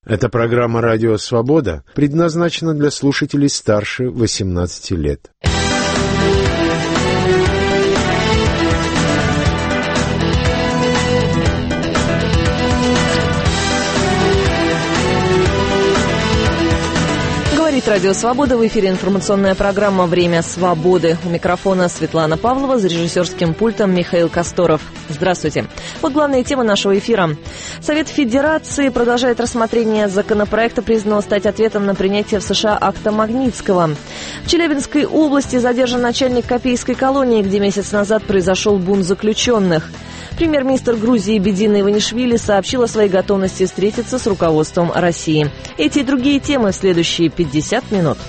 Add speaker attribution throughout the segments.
Speaker 1: Эта программа «Радио Свобода» предназначена для слушателей старше 18 лет.
Speaker 2: Радио «Свобода», в эфире информационная программа «Время свободы». У микрофона Светлана Павлова, за режиссерским пультом Михаил Косторов. Здравствуйте. Вот главные темы нашего эфира. Совет Федерации продолжает рассмотрение законопроекта, признанного стать ответом на принятие в США акта Магнитского. В Челябинской области задержан начальник Копейской колонии, где месяц назад произошел бунт заключенных. Премьер-министр Грузии Бедина Иванишвили сообщил о своей готовности встретиться с руководством России. Эти и другие темы в следующие 50 минут.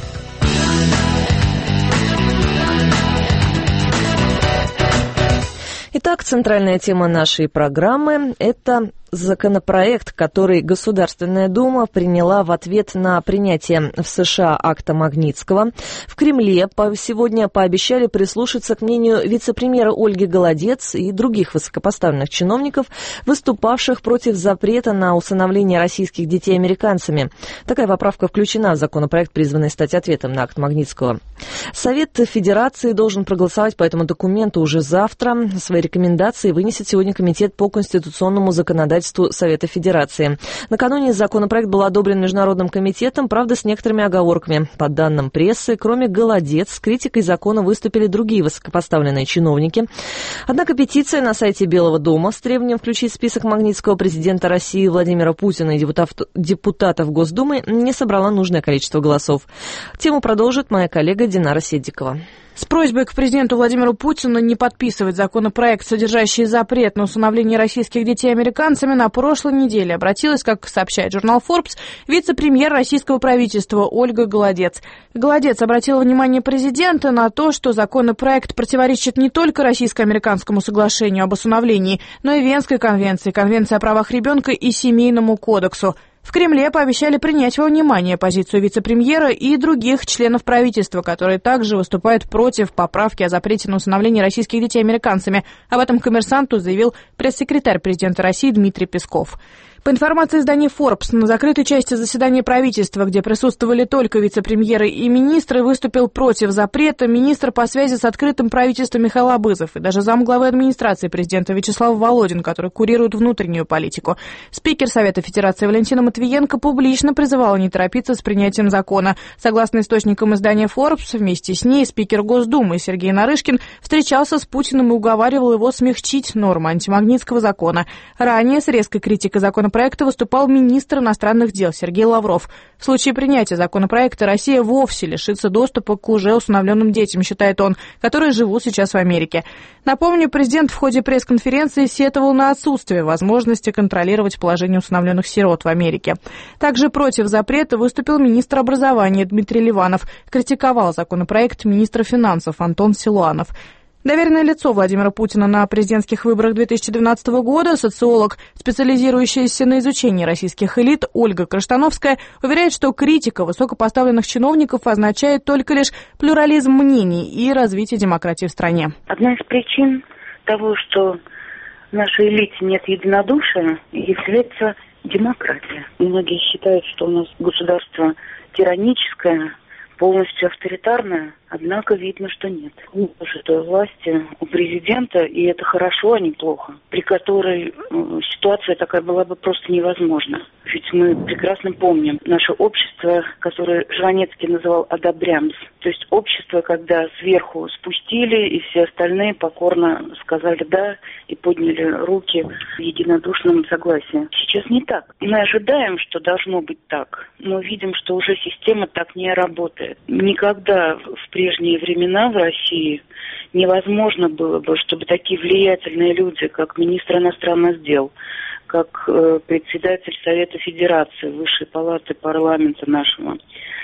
Speaker 2: Итак, центральная тема нашей программы – это законопроект, который Государственная Дума приняла в ответ на принятие в США акта Магнитского. В Кремле сегодня пообещали прислушаться к мнению вице-премьера Ольги Голодец и других высокопоставленных чиновников, выступавших против запрета на усыновление российских детей американцами. Такая поправка включена в законопроект, призванный стать ответом на акт Магнитского. Совет Федерации должен проголосовать по этому документу уже завтра. Свои рекомендации вынесет сегодня Комитет по конституционному законодательству Совета Федерации. Накануне законопроект был одобрен Международным комитетом, правда, с некоторыми оговорками. По данным прессы, кроме Голодец, с критикой закона выступили другие высокопоставленные чиновники. Однако петиция на сайте Белого дома с требованием включить в список Магнитского президента России Владимира Путина и депутатов Госдумы не собрала нужное количество голосов. Тему продолжит моя коллега Динара Седикова.
Speaker 3: С просьбой к президенту Владимиру Путину не подписывать законопроект, содержащий запрет на усыновление российских детей американцами, на прошлой неделе обратилась, как сообщает журнал Forbes, вице-премьер российского правительства Ольга Голодец. Голодец обратила внимание президента на то, что законопроект противоречит не только российско-американскому соглашению об усыновлении, но и Венской конвенции, Конвенции о правах ребенка и Семейному кодексу. В Кремле пообещали принять во внимание позицию вице-премьера и других членов правительства, которые также выступают против поправки о запрете на усыновление российских детей американцами. Об этом «Коммерсанту» заявил пресс-секретарь президента России Дмитрий Песков. По информации издания Forbes, на закрытой части заседания правительства, где присутствовали только вице-премьеры и министры, выступил против запрета министр по связи с открытым правительством Михаил Абызов и даже замглавы администрации президента Вячеслав Володин, который курирует внутреннюю политику. Спикер Совета Федерации Валентина Матвиенко публично призывала не торопиться с принятием закона. Согласно источникам издания Forbes, вместе с ней спикер Госдумы Сергей Нарышкин встречался с Путиным и уговаривал его смягчить нормы антимагнитского закона. Ранее с резкой критикой законопроекта выступал министр иностранных дел Сергей Лавров. В случае принятия законопроекта Россия вовсе лишится доступа к уже усыновленным детям, считает он, которые живут сейчас в Америке. Напомню, президент в ходе пресс-конференции сетовал на отсутствие возможности контролировать положение усыновленных сирот в Америке. Также против запрета выступил министр образования Дмитрий Ливанов, критиковал законопроект министра финансов Антон Силуанов. Доверенное лицо Владимира Путина на президентских выборах 2012 года, социолог, специализирующаяся на изучении российских элит Ольга Краштановская, уверяет, что критика высокопоставленных чиновников означает только лишь плюрализм мнений и развитие демократии в стране.
Speaker 4: Одна из причин того, что в нашей элите нет единодушия, является демократия. Многие считают, что у нас государство тираническое, полностью авторитарная, однако видно, что нет. Что власти у президента, и это хорошо, а не плохо, при которой ситуация такая была бы просто невозможна. Ведь мы прекрасно помним наше общество, которое Жванецкий называл «одобрямс». То есть общество, когда сверху спустили, и все остальные покорно сказали «да» и подняли руки в единодушном согласии. Сейчас не так. Мы ожидаем, что должно быть так, но видим, что уже система так не работает. Никогда в прежние времена в России невозможно было бы, чтобы такие влиятельные люди, как министр иностранных дел, как председатель Совета Федерации, Высшей палаты парламента нашего,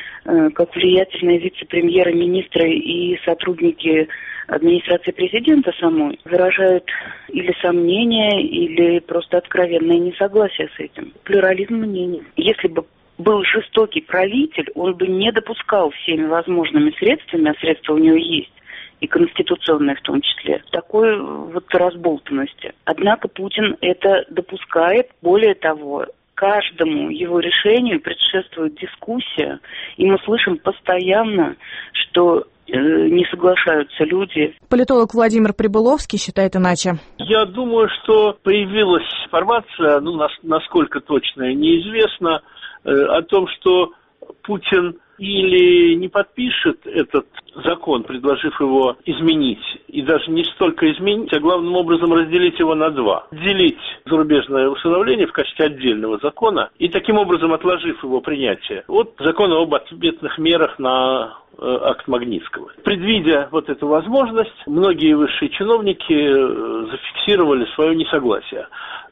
Speaker 4: как влиятельные вице-премьеры, министры и сотрудники администрации президента самой выражают или сомнения, или просто откровенное несогласие с этим. Плюрализм мнений. Если бы был жестокий правитель, он бы не допускал всеми возможными средствами, а средства у него есть, и конституционные в том числе, такой вот разболтанности. Однако Путин это допускает, более того, каждому его решению предшествует дискуссия, и мы слышим постоянно, что не соглашаются люди.
Speaker 3: Политолог Владимир Прибыловский считает иначе.
Speaker 5: Я думаю, что появилась информация, насколько точная, неизвестно, о том, что Путин или не подпишет этот закон, предложив его изменить, и даже не столько изменить, а главным образом разделить его на два. Отделить зарубежное усыновление в качестве отдельного закона и таким образом, отложив его принятие от закона об ответных мерах на акт Магнитского. Предвидя вот эту возможность, многие высшие чиновники зафиксировали свое несогласие.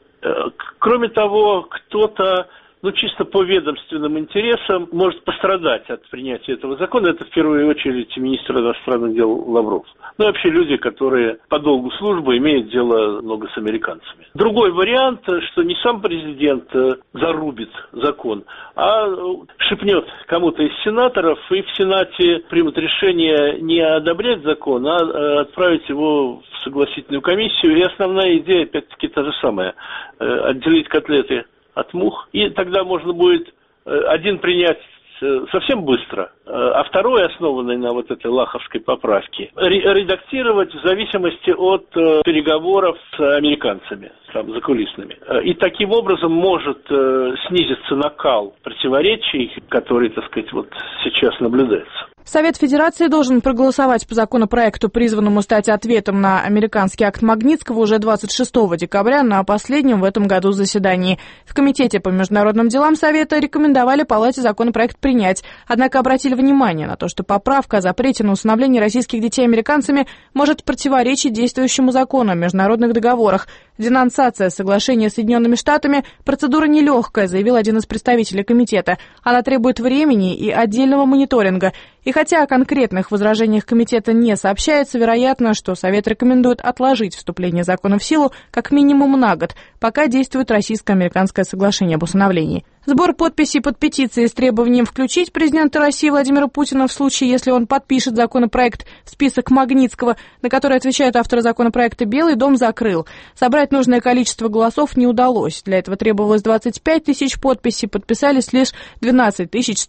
Speaker 5: Кроме того, кто-то чисто по ведомственным интересам может пострадать от принятия этого закона. Это в первую очередь министр иностранных дел Лавров. И вообще люди, которые по долгу службы имеют дело много с американцами. Другой вариант, что не сам президент зарубит закон, а шепнет кому-то из сенаторов, и в Сенате примут решение не одобрять закон, а отправить его в согласительную комиссию. И основная идея, опять-таки, та же самая. Отделить котлеты от мух, и тогда можно будет один принять совсем быстро, а второй, основанный на вот этой лаховской поправке, редактировать в зависимости от переговоров с американцами, закулисными. И таким образом может снизиться накал противоречий, который, сейчас наблюдается.
Speaker 3: Совет Федерации должен проголосовать по законопроекту, призванному стать ответом на американский акт Магнитского, уже 26 декабря на последнем в этом году заседании. В Комитете по международным делам Совета рекомендовали Палате законопроект принять, однако обратили внимание на то, что поправка о запрете на усыновление российских детей американцами может противоречить действующему закону о международных договорах. Денонсация соглашения с Соединенными Штатами – процедура нелегкая, заявил один из представителей комитета. Она требует времени и отдельного мониторинга. И хотя о конкретных возражениях комитета не сообщается, вероятно, что Совет рекомендует отложить вступление закона в силу как минимум на год, пока действует российско-американское соглашение об усыновлении. Сбор подписей под петицией с требованием включить президента России Владимира Путина в случае, если он подпишет законопроект в список Магнитского, на который отвечают авторы законопроекта, Белый дом закрыл. Собрать нужное количество голосов не удалось. Для этого требовалось 25 тысяч подписей, подписались лишь 12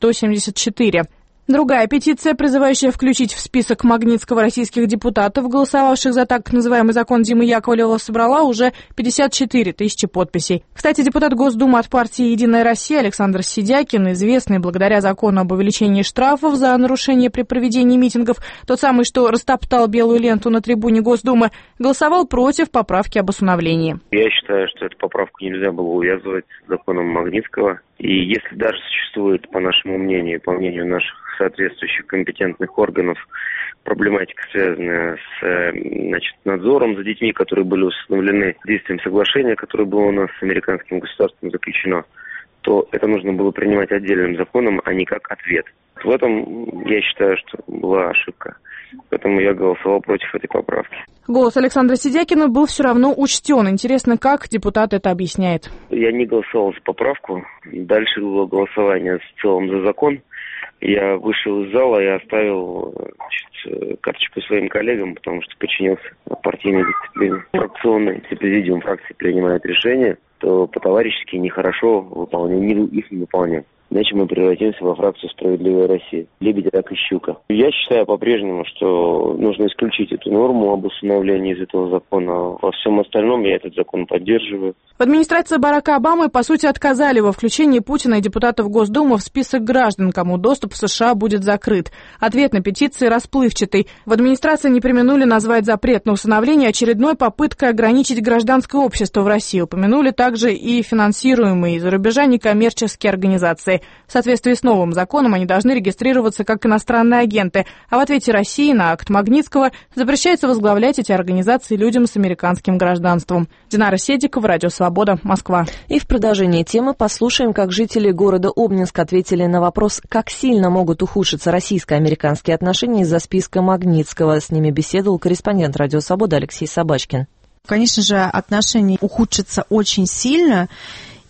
Speaker 3: 174. Другая петиция, призывающая включить в список Магнитского российских депутатов, голосовавших за так называемый закон Димы Яковлева, собрала уже 54 тысячи подписей. Кстати, депутат Госдумы от партии «Единая Россия» Александр Сидякин, известный благодаря закону об увеличении штрафов за нарушение при проведении митингов, тот самый, что растоптал белую ленту на трибуне Госдумы, голосовал против поправки об усыновлении.
Speaker 6: Я считаю, что эту поправку нельзя было увязывать с законом Магнитского. И если даже существует, по нашему мнению, по мнению наших соответствующих компетентных органов, проблематика, связанная с надзором за детьми, которые были усыновлены действием соглашения, которое было у нас с американским государством заключено, то это нужно было принимать отдельным законом, а не как ответ. В этом я считаю, что была ошибка. Поэтому я голосовал против этой поправки.
Speaker 3: Голос Александра Сидякина был все равно учтен. Интересно, как депутат это объясняет.
Speaker 6: Я не голосовал за поправку. Дальше было голосование в целом за закон. Я вышел из зала и оставил карточку своим коллегам, потому что подчинился партийной дисциплине. Фракционный, если президиум фракции принимает решение, то по-товарищески нехорошо их не выполнять. Иначе мы превратимся во фракцию «Справедливая Россия». Лебедь, рак и щука. Я считаю по-прежнему, что нужно исключить эту норму об усыновлении из этого закона. Во всем остальном я этот закон поддерживаю.
Speaker 3: В администрации Барака Обамы, по сути, отказали во включении Путина и депутатов Госдумы в список граждан, кому доступ в США будет закрыт. Ответ на петиции расплывчатый. В администрации не преминули назвать запрет на усыновление очередной попыткой ограничить гражданское общество в России. Упомянули также и финансируемые из-за рубежа некоммерческие организации. В соответствии с новым законом они должны регистрироваться как иностранные агенты, а в ответе России на акт Магнитского запрещается возглавлять эти организации людям с американским гражданством. Динара Седикова, Радио Свобода, Москва.
Speaker 2: И в продолжении темы послушаем, как жители города Обнинск ответили на вопрос, как сильно могут ухудшиться российско-американские отношения из-за списка Магнитского. С ними беседовал корреспондент Радио Свобода Алексей Собачкин.
Speaker 7: Конечно же, отношения ухудшатся очень сильно.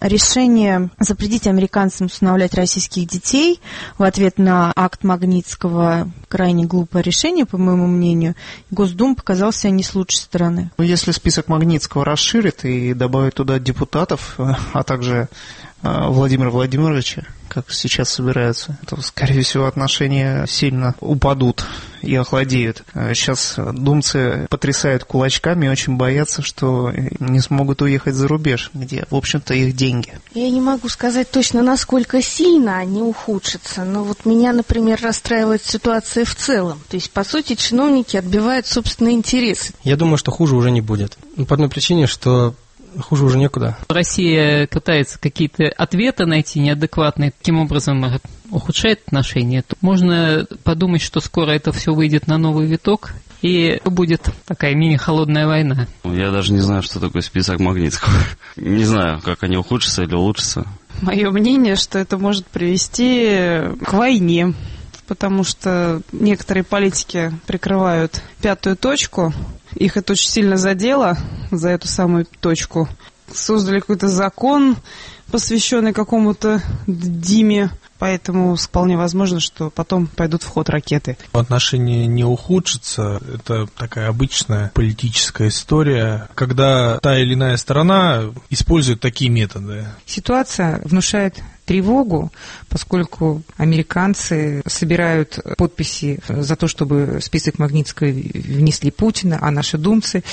Speaker 7: решение запретить американцам усыновлять российских детей в ответ на акт Магнитского крайне глупое решение, по моему мнению. Госдума показал себя не с лучшей стороны.
Speaker 8: Если список Магнитского расширит и добавит туда депутатов, а также Владимира Владимировича, как сейчас собираются, то, скорее всего, отношения сильно упадут и охладеют. Сейчас думцы потрясают кулачками и очень боятся, что не смогут уехать за рубеж, где, в общем-то, их деньги.
Speaker 9: Я не могу сказать точно, насколько сильно они ухудшатся, но вот меня, например, расстраивает ситуация в целом. То есть, по сути, чиновники отбивают собственные интересы.
Speaker 10: Я думаю, что хуже уже не будет. По одной причине, что хуже уже некуда.
Speaker 11: Россия пытается какие-то ответы найти неадекватные, таким образом ухудшает отношения. Можно подумать, что скоро это все выйдет на новый виток, и будет такая мини-холодная война.
Speaker 12: Я даже не знаю, что такое список Магнитского. Не знаю, как они ухудшатся или улучшатся.
Speaker 13: Мое мнение, что это может привести к войне, потому что некоторые политики прикрывают пятую точку. Их это очень сильно задело, за эту самую точку. Создали какой-то закон, посвященный какому-то Диме, поэтому вполне возможно, что потом пойдут в ход ракеты.
Speaker 14: Отношения не ухудшатся. Это такая обычная политическая история, когда та или иная сторона использует такие методы.
Speaker 15: Ситуация внушает тревогу, поскольку американцы собирают подписи за то, чтобы в список Магнитского внесли Путина, а наши думцы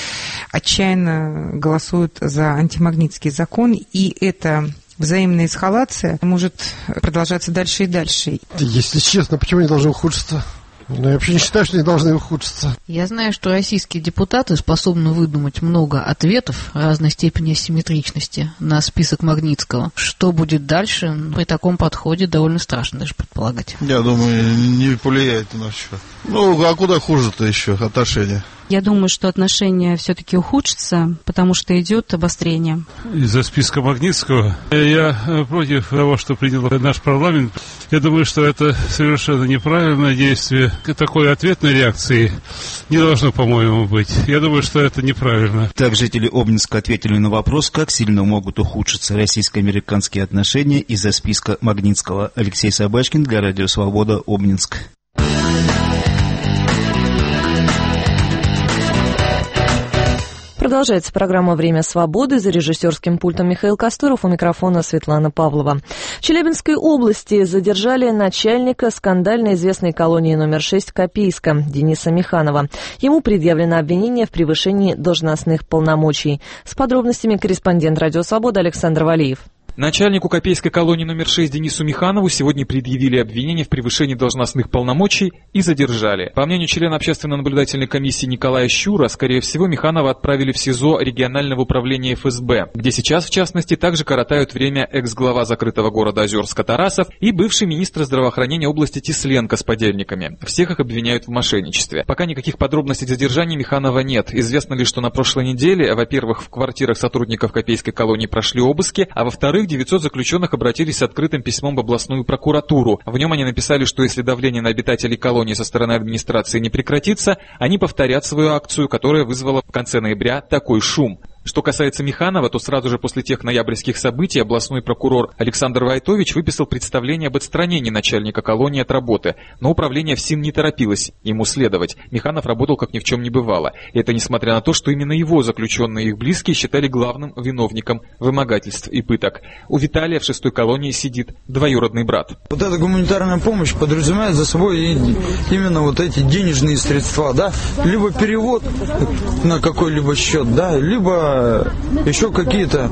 Speaker 15: отчаянно голосуют за антимагнитский закон, и эта взаимная эскалация может продолжаться дальше и дальше.
Speaker 16: Если честно, почему они должны ухудшиться? Но я вообще не считаю, что они должны ухудшиться.
Speaker 17: Я знаю, что российские депутаты способны выдумать много ответов разной степени асимметричности на список Магнитского. Что будет дальше, при таком подходе довольно страшно даже предполагать.
Speaker 18: Я думаю, не повлияет ни на что. Ну, а куда хуже-то еще отношения?
Speaker 19: Я думаю, что отношения все-таки ухудшатся, потому что идет обострение.
Speaker 20: Из-за списка Магнитского я против того, что принял наш парламент. Я думаю, что это совершенно неправильное действие. Такой ответной реакции не должно, по-моему, быть. Я думаю, что это неправильно.
Speaker 21: Так жители Обнинска ответили на вопрос, как сильно могут ухудшиться российско-американские отношения из-за списка Магнитского. Алексей Собачкин для Радио Свобода, Обнинск.
Speaker 2: Продолжается программа «Время свободы». За режиссерским пультом Михаил Костуров, у микрофона Светлана Павлова. В Челябинской области задержали начальника скандально известной колонии номер 6 Копейска Дениса Миханова. Ему предъявлено обвинение в превышении должностных полномочий. С подробностями корреспондент «Радио Свобода» Александр Валиев.
Speaker 22: Начальнику Копейской колонии номер 6 Денису Миханову сегодня предъявили обвинение в превышении должностных полномочий и задержали. По мнению члена общественно-наблюдательной комиссии Николая Щура, скорее всего, Миханова отправили в СИЗО регионального управления ФСБ, где сейчас, в частности, также коротают время экс-глава закрытого города Озерска Тарасов и бывший министр здравоохранения области Тесленко с подельниками. Всех их обвиняют в мошенничестве. Пока никаких подробностей задержания Миханова нет. Известно лишь, что на прошлой неделе, во-первых, в квартирах сотрудников Копейской колонии прошли обыски, а во-вторых, 900 заключенных обратились с открытым письмом в областную прокуратуру. В нем они написали, что если давление на обитателей колонии со стороны администрации не прекратится, они повторят свою акцию, которая вызвала в конце ноября такой шум. Что касается Миханова, то сразу же после тех ноябрьских событий областной прокурор Александр Войтович выписал представление об отстранении начальника колонии от работы, но управление ФСИН не торопилось ему следовать. Миханов работал как ни в чем не бывало. И это несмотря на то, что именно его заключенные и их близкие считали главным виновником вымогательств и пыток. У Виталия в 6-й колонии сидит двоюродный брат.
Speaker 23: Вот эта гуманитарная помощь подразумевает за собой именно вот эти денежные средства, да? Либо перевод на какой-либо счет, да, либо еще какие-то,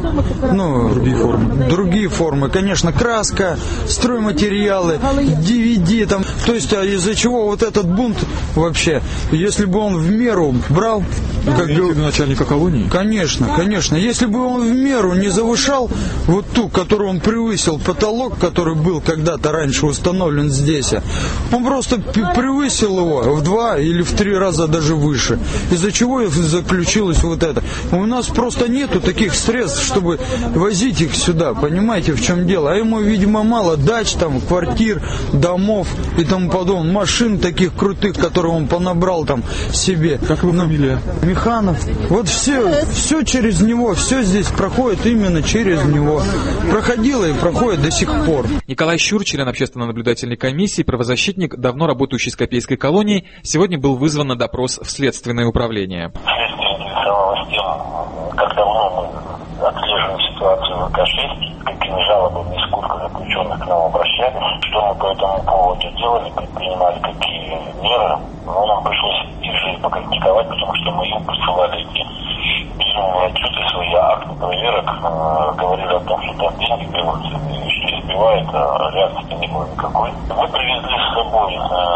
Speaker 23: другие формы. Конечно, краска, стройматериалы, DVD там. То есть, из-за чего вот этот бунт вообще? Если бы он в меру брал...
Speaker 24: начальника колонии?
Speaker 23: Конечно. Если бы он в меру не завышал вот ту, которую он превысил, потолок, который был когда-то раньше установлен здесь, он просто превысил его в 2 или в 3 раза даже выше. Из-за чего заключилось вот это? У нас просто нету таких средств, чтобы возить их сюда, понимаете, в чем дело. А ему, видимо, мало дач, там, квартир, домов и тому подобное, машин таких крутых, которые он понабрал там себе.
Speaker 24: Как его фамилия?
Speaker 23: Миханов. Вот все через него, все здесь проходит именно через него. Проходило и проходит до сих пор.
Speaker 22: Николай Щур, член общественно-наблюдательной комиссии, правозащитник, давно работающий с Копейской колонией, сегодня был вызван на допрос в Следственное управление.
Speaker 1: Следствие интересовалось тем, как давно мы отслеживаем ситуацию в ВК-6, какими жалобами и сколько заключенных к нам обращались, что мы по этому поводу делали, предпринимали какие меры. Но нам пришлось их же покритиковать, потому что мы им присылали эти безумные отчеты, свои акты проверок, говорили о том, что там деньги берутся и что избивают, а реакции не было никакой. Мы привезли с собой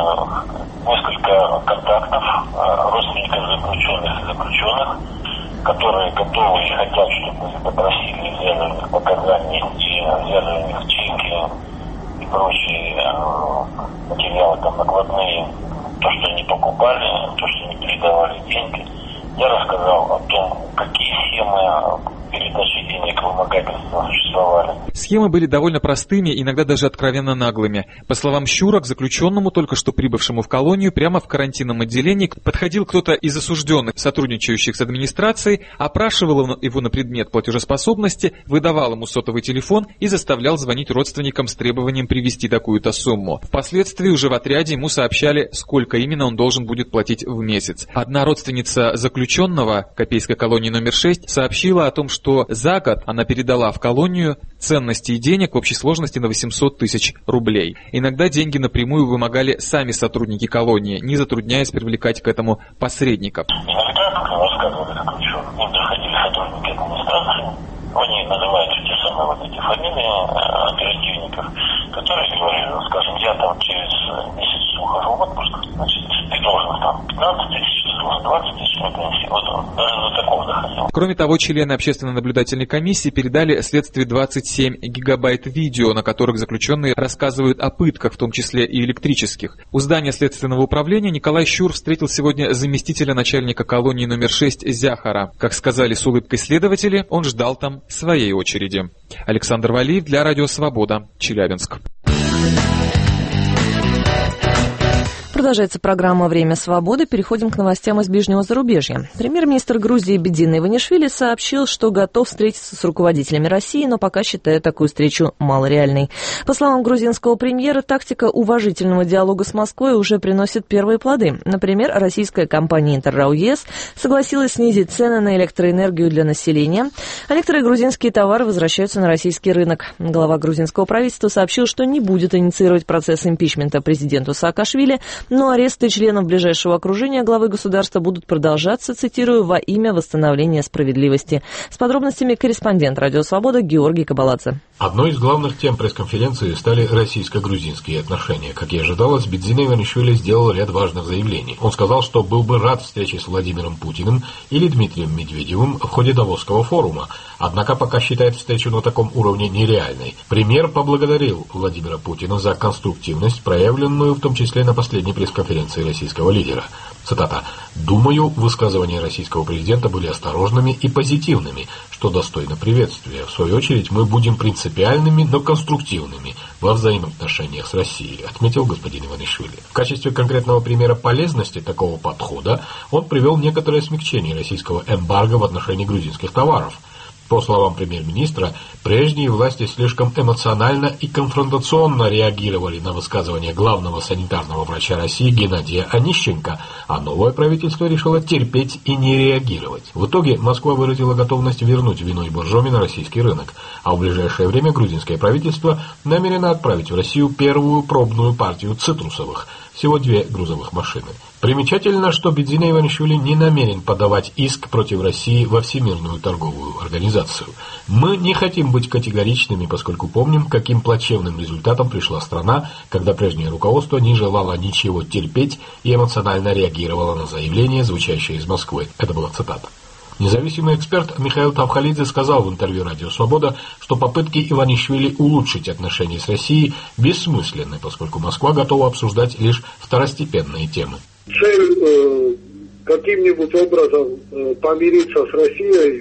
Speaker 1: несколько контактов родственников заключенных, которые готовы и хотят, чтобы мы допросили, взяли у них показания и взяли у них чеки и прочие материалы там накладные, то, что они покупали, то, что они передавали деньги. Я рассказал о том, какие схемы передачи денег вымогательства существовали.
Speaker 22: Схемы были довольно простыми, иногда даже откровенно наглыми. По словам Щура, к заключенному, только что прибывшему в колонию, прямо в карантинном отделении подходил кто-то из осужденных, сотрудничающих с администрацией, опрашивал его на предмет платежеспособности, выдавал ему сотовый телефон и заставлял звонить родственникам с требованием привезти такую-то сумму. Впоследствии уже в отряде ему сообщали, сколько именно он должен будет платить в месяц. Одна родственница заключенного Копейской колонии номер 6 сообщила о том, что за год она передала в колонию ценностей денег в общей сложности на 800 тысяч рублей. Иногда деньги напрямую вымогали сами сотрудники колонии, не затрудняясь привлекать к этому посредников.
Speaker 1: Иногда, как рассказывали заключенные, им доходили сотрудники администрации, они называют те самые вот эти фамилии оперативников, которые говорили, скажем, я там через месяц ухожу в отпуск, значит, ты должен там 15 тысяч, 20 тысяч на пенсии, вот даже до такого доходил.
Speaker 22: Кроме того, члены общественно-наблюдательной комиссии передали следствию 27 гигабайт видео, на которых заключенные рассказывают о пытках, в том числе и электрических. У здания Следственного управления Николай Щур встретил сегодня заместителя начальника колонии номер 6 Зяхара. Как сказали с улыбкой следователи, он ждал там своей очереди. Александр Валиев для Радио Свобода, Челябинск.
Speaker 2: Продолжается программа «Время свободы». Переходим к новостям из ближнего зарубежья. Премьер-министр Грузии Бедзина Иванишвили сообщил, что готов встретиться с руководителями России, но пока считает такую встречу малореальной. По словам грузинского премьера, тактика уважительного диалога с Москвой уже приносит первые плоды. Например, российская компания «Интеррау ЕС» согласилась снизить цены на электроэнергию для населения, а некоторые грузинские товары возвращаются на российский рынок. Глава грузинского правительства сообщил, что не будет инициировать процесс импичмента президенту Саакашвили, но аресты членов ближайшего окружения главы государства будут продолжаться, цитирую, во имя восстановления справедливости. С подробностями корреспондент «Радио Свобода» Георгий Кабаладзе.
Speaker 4: Одной из главных тем пресс-конференции стали российско-грузинские отношения. Как и ожидалось, Бедзина Иванишвили сделал ряд важных заявлений. Он сказал, что был бы рад встрече с Владимиром Путиным или Дмитрием Медведевым в ходе Давосского форума, однако пока считает встречу на таком уровне нереальной. Премьер поблагодарил Владимира Путина за конструктивность, проявленную в том числе на последней пресс-конференции российского лидера. Цитата. «Думаю, высказывания российского президента были осторожными и позитивными, что достойно приветствия. В свою очередь, мы будем принципиальными, но конструктивными во взаимоотношениях с Россией», отметил господин Иванишвили. В качестве конкретного примера полезности такого подхода он привел некоторое смягчение российского эмбарго в отношении грузинских товаров. По словам премьер-министра, прежние власти слишком эмоционально и конфронтационно реагировали на высказывания главного санитарного врача России Геннадия Онищенко, а новое правительство решило терпеть и не реагировать. В итоге Москва выразила готовность вернуть вино и боржоми на российский рынок, а в ближайшее время грузинское правительство намерено отправить в Россию первую пробную партию цитрусовых, всего 2 грузовых машины. Примечательно, что Бедзина Иванишвили не намерен подавать иск против России во Всемирную торговую организацию. Мы не хотим быть категоричными, поскольку помним, каким плачевным результатом пришла страна, когда прежнее руководство не желало ничего терпеть и эмоционально реагировало на заявления, звучащие из Москвы. Это была цитата. Независимый эксперт Михаил Тавхалидзе сказал в интервью «Радио Свобода», что попытки Иванишвили улучшить отношения с Россией бессмысленны, поскольку Москва готова обсуждать лишь второстепенные темы.
Speaker 5: Цель
Speaker 3: каким-нибудь образом помириться с Россией,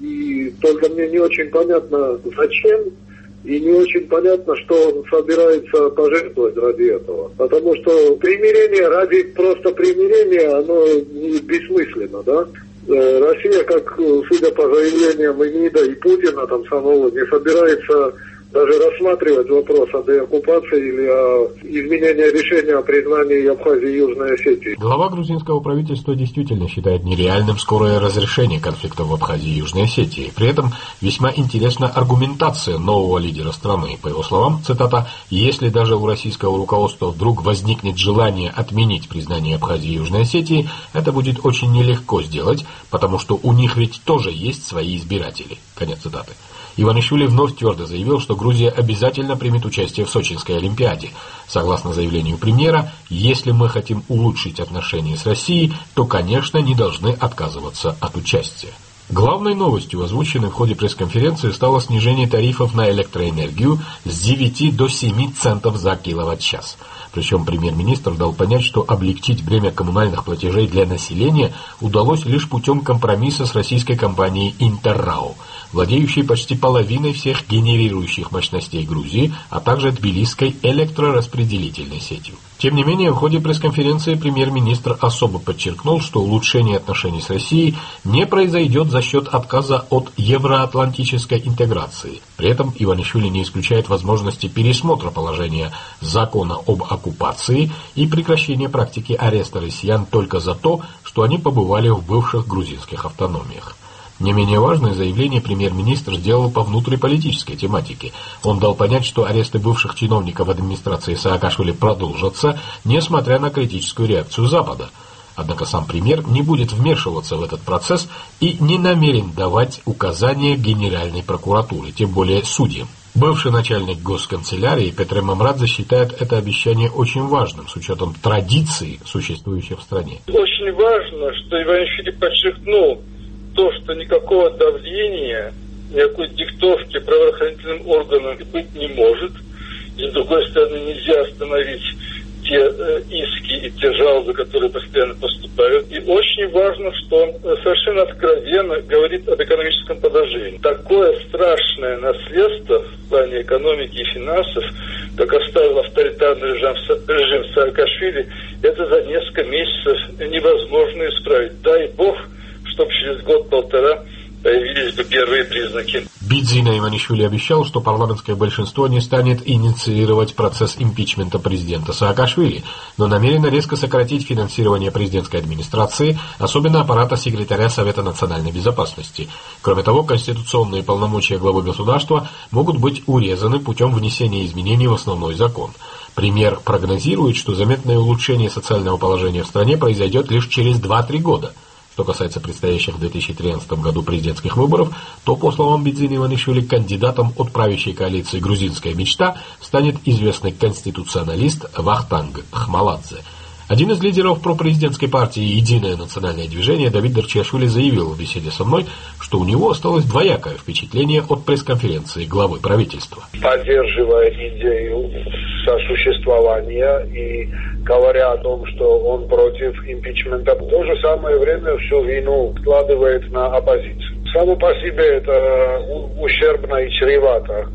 Speaker 3: и только мне не очень понятно зачем, и не очень понятно, что он собирается пожертвовать ради этого. Потому что примирение ради просто примирения, оно бессмысленно, да? Россия, как, судя по заявлениям и МИДа, и Путина там самого, не собирается даже рассматривать вопрос о деоккупации или о изменении решения о признании Абхазии и Южной Осетии.
Speaker 4: Глава грузинского правительства действительно считает нереальным скорое разрешение конфликта в Абхазии и Южной Осетии. При этом весьма интересна аргументация нового лидера страны. По его словам, цитата, «Если даже у российского руководства вдруг возникнет желание отменить признание Абхазии и Южной Осетии, это будет очень нелегко сделать, потому что у них ведь тоже есть свои избиратели». Конец цитаты. Иванишвили вновь твердо заявил, что Грузия обязательно примет участие в Сочинской Олимпиаде. Согласно заявлению премьера, если мы хотим улучшить отношения с Россией, то, конечно, не должны отказываться от участия. Главной новостью, озвученной в ходе пресс-конференции, стало снижение тарифов на электроэнергию с 9 до 7 центов за киловатт-час. Причем премьер-министр дал понять, что облегчить бремя коммунальных платежей для населения удалось лишь путем компромисса с российской компанией «Интеррау», владеющей почти половиной всех генерирующих мощностей Грузии, а также тбилисской электрораспределительной сетью. Тем не менее, в ходе пресс-конференции премьер-министр особо подчеркнул, что улучшение отношений с Россией не произойдет за счет отказа от евроатлантической интеграции. При этом Иванишвили не исключает возможности пересмотра положения закона об оккупации и прекращения практики ареста россиян только за то, что они побывали в бывших грузинских автономиях. Не менее важное заявление премьер-министр сделал по внутриполитической тематике. Он дал понять, что аресты бывших чиновников администрации Саакашвили продолжатся, несмотря на критическую реакцию Запада. Однако сам премьер не будет вмешиваться в этот процесс и не намерен давать указания Генеральной прокуратуре, тем более судьям. Бывший начальник госканцелярии Петр Мамрадзе считает это обещание очень важным с учетом традиций, существующих в стране.
Speaker 5: Очень важно, что Иванишвили подчеркнул то, что никакого давления, никакой диктовки правоохранительным органам быть не может. И, с другой стороны, нельзя остановить те иски и те жалобы, которые постоянно поступают. И очень важно, что он совершенно откровенно говорит об экономическом положении. Такое страшное наследство в плане экономики и финансов, как оставил авторитарный режим Саакашвили, это за несколько месяцев невозможно исправить. Дай Бог, чтобы через год-полтора появились бы первые признаки.
Speaker 4: Бидзина Иванишвили обещал, что парламентское большинство не станет инициировать процесс импичмента президента Саакашвили, но намерено резко сократить финансирование президентской администрации, особенно аппарата секретаря Совета национальной безопасности. Кроме того, конституционные полномочия главы государства могут быть урезаны путем внесения изменений в основной закон. Премьер прогнозирует, что заметное улучшение социального положения в стране произойдет лишь через 2-3 года. Что касается предстоящих в 2013 году президентских выборов, то, по словам Бидзины Иванишвили, кандидатом от правящей коалиции «Грузинская мечта» станет известный конституционалист Вахтанг Хмаладзе. Один из лидеров пропрезидентской партии «Единое национальное движение» Давид Дарчиашвили заявил в беседе со мной, что у него осталось двоякое впечатление от пресс-конференции главы правительства.
Speaker 3: Поддерживая идею сосуществования и говоря о том, что он против импичмента, в то же самое время всю вину складывает на оппозицию. Само по себе это ущербно и чревато,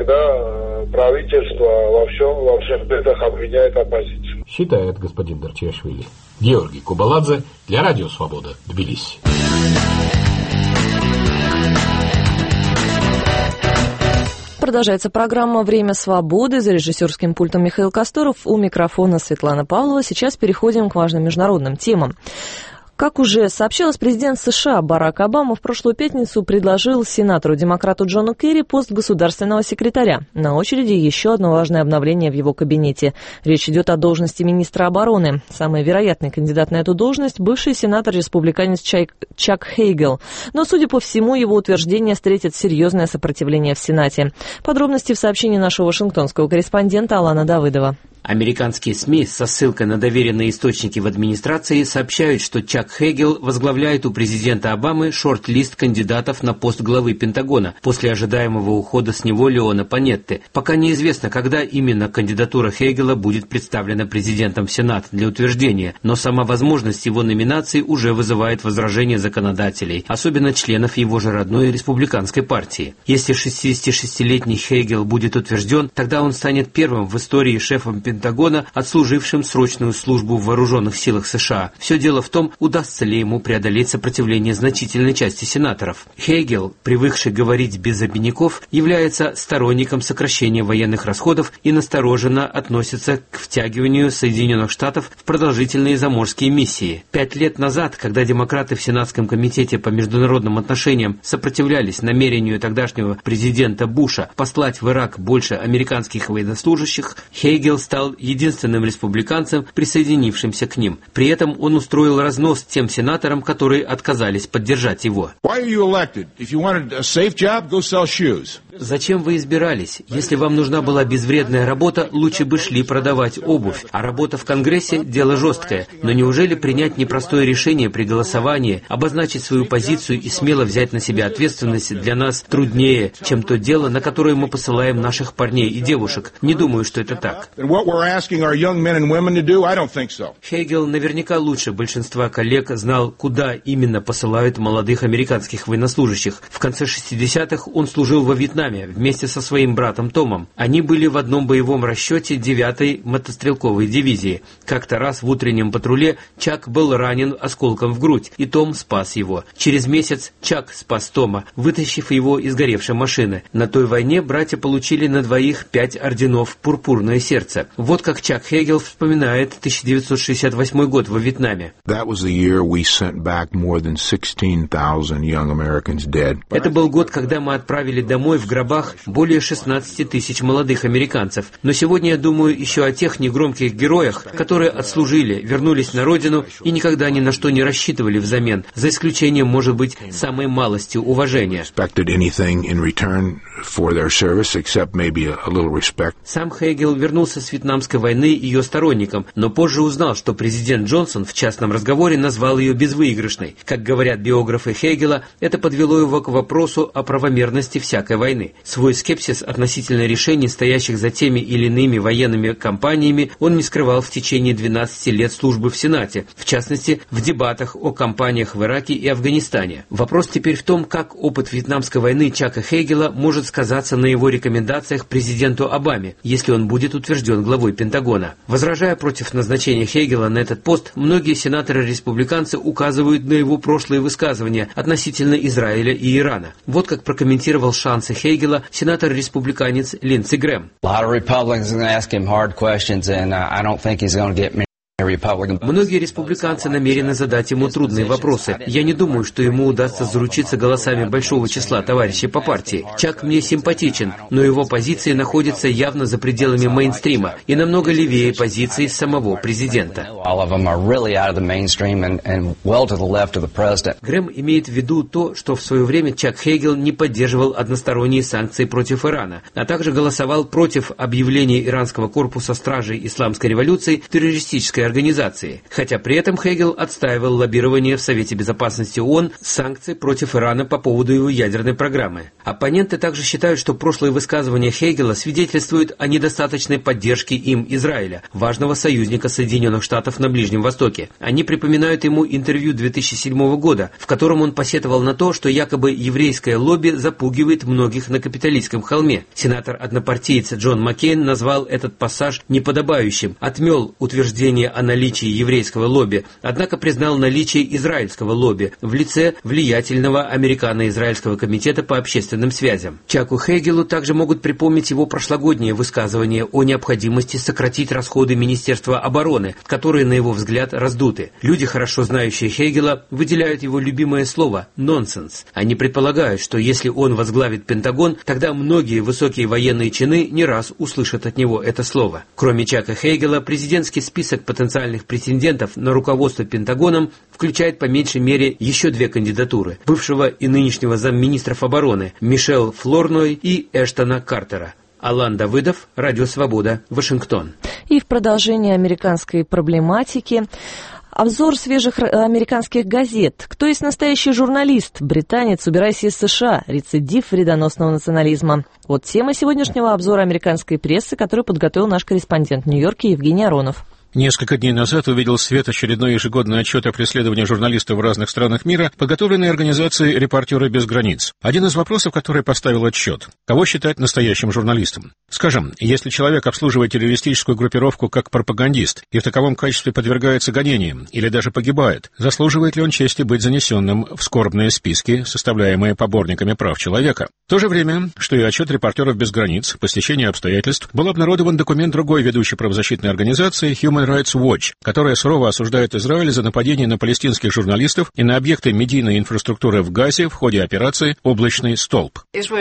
Speaker 3: когда правительство во всех бедах обвиняет оппозицию.
Speaker 4: Считает господин Дарчиашвили. Георгий Кубаладзе для Радио Свобода, Тбилиси.
Speaker 2: Продолжается программа «Время свободы». За режиссерским пультом Михаил Косторов, у микрофона Светлана Павлова. Сейчас переходим к важным международным темам. Как уже сообщалось, президент США Барак Обама в прошлую пятницу предложил сенатору-демократу Джону Керри пост государственного секретаря. На очереди еще одно важное обновление в его кабинете. Речь идет о должности министра обороны. Самый вероятный кандидат на эту должность – бывший сенатор-республиканец Чак Хейгел. Но, судя по всему, его утверждение встретит серьезное сопротивление в Сенате. Подробности в сообщении нашего вашингтонского корреспондента Алана Давыдова.
Speaker 6: Американские СМИ со ссылкой на доверенные источники в администрации сообщают, что Чак Хейгел возглавляет у президента Обамы шорт-лист кандидатов на пост главы Пентагона после ожидаемого ухода с него Леона Панетты. Пока неизвестно, когда именно кандидатура Хейгела будет представлена президентом в Сенат для утверждения, но сама возможность его номинации уже вызывает возражения законодателей, особенно членов его же родной республиканской партии. Если 66-летний Хейгел будет утвержден, тогда он станет первым в истории шефом Пентагона, отслужившим срочную службу в вооруженных силах США. Все дело в том, удастся ли ему преодолеть сопротивление значительной части сенаторов. Хейгел, привыкший говорить без обиняков, является сторонником сокращения военных расходов и настороженно относится к втягиванию Соединенных Штатов в продолжительные заморские миссии. 5 лет назад, когда демократы в Сенатском комитете по международным отношениям сопротивлялись намерению тогдашнего президента Буша послать в Ирак больше американских военнослужащих, Хейгел стал единственным республиканцем, присоединившимся к ним. При этом он устроил разнос тем сенаторам, которые отказались поддержать его. Зачем вы избирались? Если вам нужна была безвредная работа, лучше бы шли продавать обувь. А работа в Конгрессе – дело жесткое. Но неужели принять непростое решение при голосовании, обозначить свою позицию и смело взять на себя ответственность для нас труднее, чем то дело, на которое мы посылаем наших парней и девушек? Не думаю, что это так. Хейгел наверняка лучше большинства коллег знал, куда именно посылают молодых американских военнослужащих. В конце 60-х он служил во Вьетнаме вместе со своим братом Томом. Они были в одном боевом расчете 9-й мотострелковой дивизии. Как-то раз в утреннем патруле Чак был ранен осколком в грудь, и Том спас его. Через месяц Чак спас Тома, вытащив его из горевшей машины. На той войне братья получили на двоих 5 орденов «Пурпурное сердце». Вот как Чак Хейгел вспоминает 1968 год во Вьетнаме. Это был год, когда мы отправили домой в гробах более 16 тысяч молодых американцев. Но сегодня я думаю еще о тех негромких героях, которые отслужили, вернулись на родину и никогда ни на что не рассчитывали взамен, за исключением, может быть, самой малости уважения. Сам Хейгел вернулся с Вьетнамской войны ее сторонником, но позже узнал, что президент Джонсон в частном разговоре назвал ее безвыигрышной. Как говорят биографы Хейгела, это подвело его к вопросу о правомерности всякой войны. Свой скепсис относительно решений, стоящих за теми или иными военными кампаниями, он не скрывал в течение 12 лет службы в Сенате, в частности, в дебатах о кампаниях в Ираке и Афганистане. Вопрос теперь в том, как опыт Вьетнамской войны Чака Хейгела может сказаться на его рекомендациях президенту Обаме, если он будет утвержден главой Пентагона. Возражая против назначения Хейгела на этот пост, многие сенаторы-республиканцы указывают на его прошлые высказывания относительно Израиля и Ирана. Вот как прокомментировал шансы Хейгела сенатор-республиканец Линдси Грэм. Многие республиканцы намерены задать ему трудные вопросы. Я не думаю, что ему удастся заручиться голосами большого числа товарищей по партии. Чак мне симпатичен, но его позиции находятся явно за пределами мейнстрима и намного левее позиций самого президента. Грэм имеет в виду то, что в свое время Чак Хейгел не поддерживал односторонние санкции против Ирана, а также голосовал против объявления иранского корпуса стражей исламской революции террористической организации, хотя при этом Хейгел отстаивал лоббирование в Совете Безопасности ООН санкций против Ирана по поводу его ядерной программы. Оппоненты также считают, что прошлые высказывания Хейгела свидетельствуют о недостаточной поддержке им Израиля, важного союзника Соединенных Штатов на Ближнем Востоке. Они припоминают ему интервью 2007 года, в котором он посетовал на то, что якобы еврейское лобби запугивает многих на капиталистском холме. Сенатор-однопартиец Джон Маккейн назвал этот пассаж неподобающим, отмел утверждение о наличии еврейского лобби, однако признал наличие израильского лобби в лице влиятельного американо-израильского комитета по общественным связям. Чаку Хейгелу также могут припомнить его прошлогоднее высказывание о необходимости сократить расходы Министерства обороны, которые, на его взгляд, раздуты. Люди, хорошо знающие Хейгела, выделяют его любимое слово «нонсенс». Они предполагают, что если он возглавит Пентагон, тогда многие высокие военные чины не раз услышат от него это слово. Кроме Чака Хейгела, президентский список потенциальных претендентов на руководство Пентагоном включает по меньшей мере еще 2 кандидатуры – бывшего и нынешнего замминистров обороны Мишель Флорной и Эштона Картера. Алан Давыдов, Радио Свобода, Вашингтон.
Speaker 2: И в продолжение американской проблематики обзор свежих американских газет. Кто есть настоящий журналист? Британец, убирайся из США. Рецидив вредоносного национализма. Вот тема сегодняшнего обзора американской прессы, который подготовил наш корреспондент в Нью-Йорке Евгений Аронов.
Speaker 7: Несколько дней назад увидел свет очередной ежегодный отчет о преследовании журналистов в разных странах мира, подготовленный организацией «Репортеры без границ». Один из вопросов, который поставил отчет – кого считать настоящим журналистом? Скажем, если человек обслуживает террористическую группировку как пропагандист и в таковом качестве подвергается гонениям или даже погибает, заслуживает ли он чести быть занесенным в скорбные списки, составляемые поборниками прав человека? В то же время, что и отчет «Репортеров без границ» по стечению обстоятельств, был обнародован документ другой ведущей правозащитной организации Human Rights Watch, которая сурово осуждает Израиль за нападение на палестинских журналистов и на объекты медийной инфраструктуры в Газе в ходе операции «Облачный столб».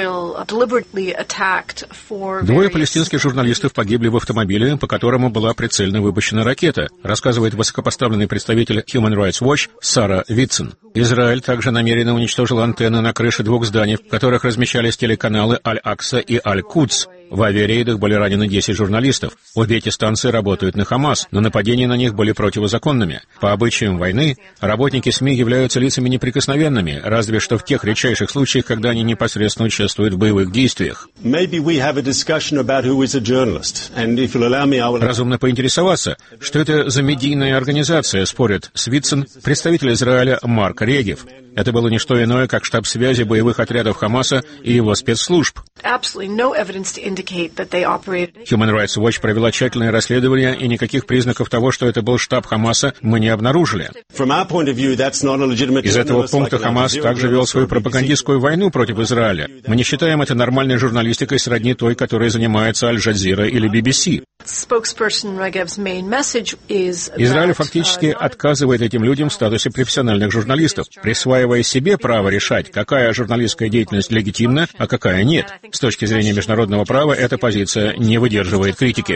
Speaker 7: Двое палестинских журналистов погибли в автомобиле, по которому была прицельно выпущена ракета, рассказывает высокопоставленный представитель Human Rights Watch Сара Витсон. Израиль также намеренно уничтожил антенны на крыше двух зданий, в которых размещались телеканалы Аль-Акса и Аль-Кудс. В авиарейдах были ранены 10 журналистов. Обе эти станции работают на Хамас, но нападения на них были противозаконными. По обычаям войны, работники СМИ являются лицами неприкосновенными, разве что в тех редчайших случаях, когда они непосредственно участвуют в боевых действиях. Разумно поинтересоваться, что это за медийная организация, спорит Свитсон, представитель Израиля Марк Регев. Это было не что иное, как штаб связи боевых отрядов Хамаса и его спецслужб. Human Rights Watch провела тщательное расследование, и никаких признаков того, что это был штаб Хамаса, мы не обнаружили. Из этого пункта Хамас также вел свою пропагандистскую войну против Израиля. Мы не считаем это нормальной журналистикой сродни той, которой занимается Аль-Джазира или BBC. Израиль фактически отказывает этим людям в статусе профессиональных журналистов, присваивая себе право решать, какая журналистская деятельность легитимна, а какая нет. С точки зрения международного права эта позиция не выдерживает критики.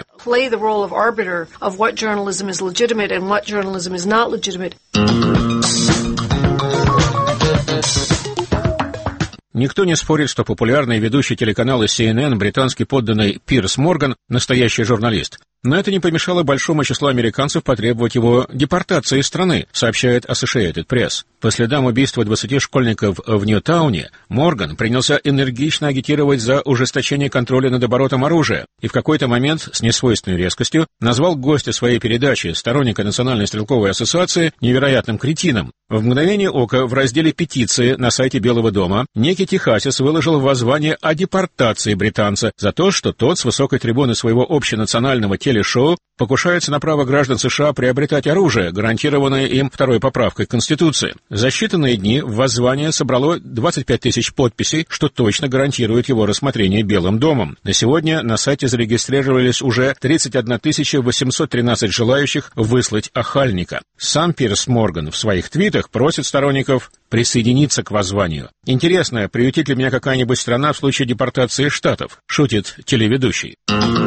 Speaker 7: Никто не спорит, что популярный ведущий телеканала CNN, британский подданный Пирс Морган, настоящий журналист. Но это не помешало большому числу американцев потребовать его депортации из страны, сообщает Associated Press. По следам убийства 20 школьников в Ньютауне, Морган принялся энергично агитировать за ужесточение контроля над оборотом оружия и в какой-то момент с несвойственной резкостью назвал гостя своей передачи, сторонника Национальной стрелковой ассоциации, невероятным кретином. В мгновение ока в разделе «Петиции» на сайте Белого дома некий техасец выложил воззвание о депортации британца за то, что тот с высокой трибуны своего общенационального телешоу покушается на право граждан США приобретать оружие, гарантированное им второй поправкой Конституции. За считанные дни воззвание собрало 25 тысяч подписей, что точно гарантирует его рассмотрение Белым домом. На сегодня на сайте зарегистрировались уже 31 813 желающих выслать охальника. Сам Пирс Морган в своих твитах просит сторонников присоединиться к воззванию. Интересно, приютит ли меня какая-нибудь страна в случае депортации штатов? Шутит телеведущий.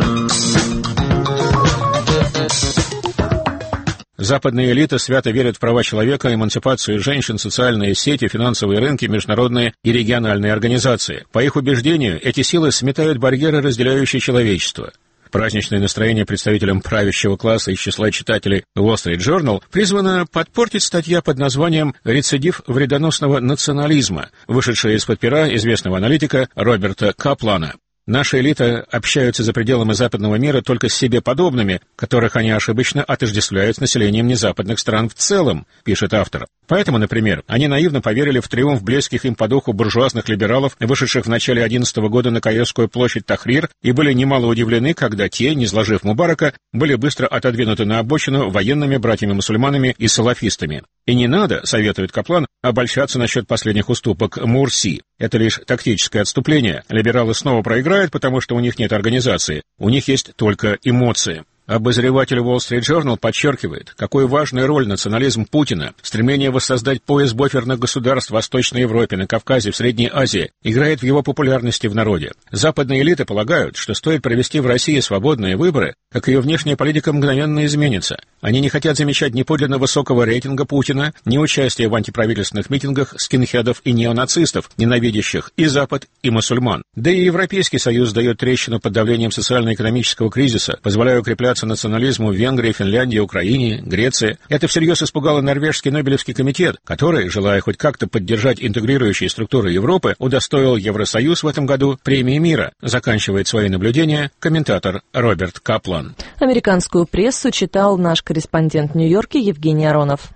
Speaker 7: Западная элита свято верит в права человека, эмансипацию женщин, социальные сети, финансовые рынки, международные и региональные организации. По их убеждению, эти силы сметают барьеры, разделяющие человечество. Праздничное настроение представителям правящего класса из числа читателей Wall Street Journal призвано подпортить статья под названием «Рецидив вредоносного национализма», вышедшая из-под пера известного аналитика Роберта Каплана. Наша элита общаются за пределами западного мира только с себе подобными, которых они ошибочно отождествляют с населением незападных стран в целом, пишет автор. Поэтому, например, они наивно поверили в триумф близких им по духу буржуазных либералов, вышедших в начале 2011 года на Каирскую площадь Тахрир, и были немало удивлены, когда те, не сложив Мубарака, были быстро отодвинуты на обочину военными братьями-мусульманами и салафистами. И не надо, советует Каплан, обольщаться насчет последних уступок Мурси. Это лишь тактическое отступление. Либералы снова проиграют, потому что у них нет организации. У них есть только эмоции. Обозреватель Wall Street Journal подчеркивает, какую важную роль национализм Путина, стремление воссоздать пояс буферных государств в Восточной Европе, на Кавказе, в Средней Азии, играет в его популярности в народе. Западные элиты полагают, что стоит провести в России свободные выборы, как ее внешняя политика мгновенно изменится. Они не хотят замечать ни подлинно высокого рейтинга Путина, ни участия в антиправительственных митингах скинхедов и неонацистов, ненавидящих и Запад, и мусульман. Да и Европейский Союз дает трещину под давлением социально-экономического кризиса, позволяя укрепляться национализму в Венгрии, Финляндии, Украине, Греции. Это всерьез испугало Норвежский Нобелевский комитет, который, желая хоть как-то поддержать интегрирующие структуры Европы, удостоил Евросоюз в этом году премии мира, заканчивает свои наблюдения комментатор Роберт Каплан.
Speaker 2: Американскую прессу читал наш корреспондент в Нью-Йорке Евгений Аронов.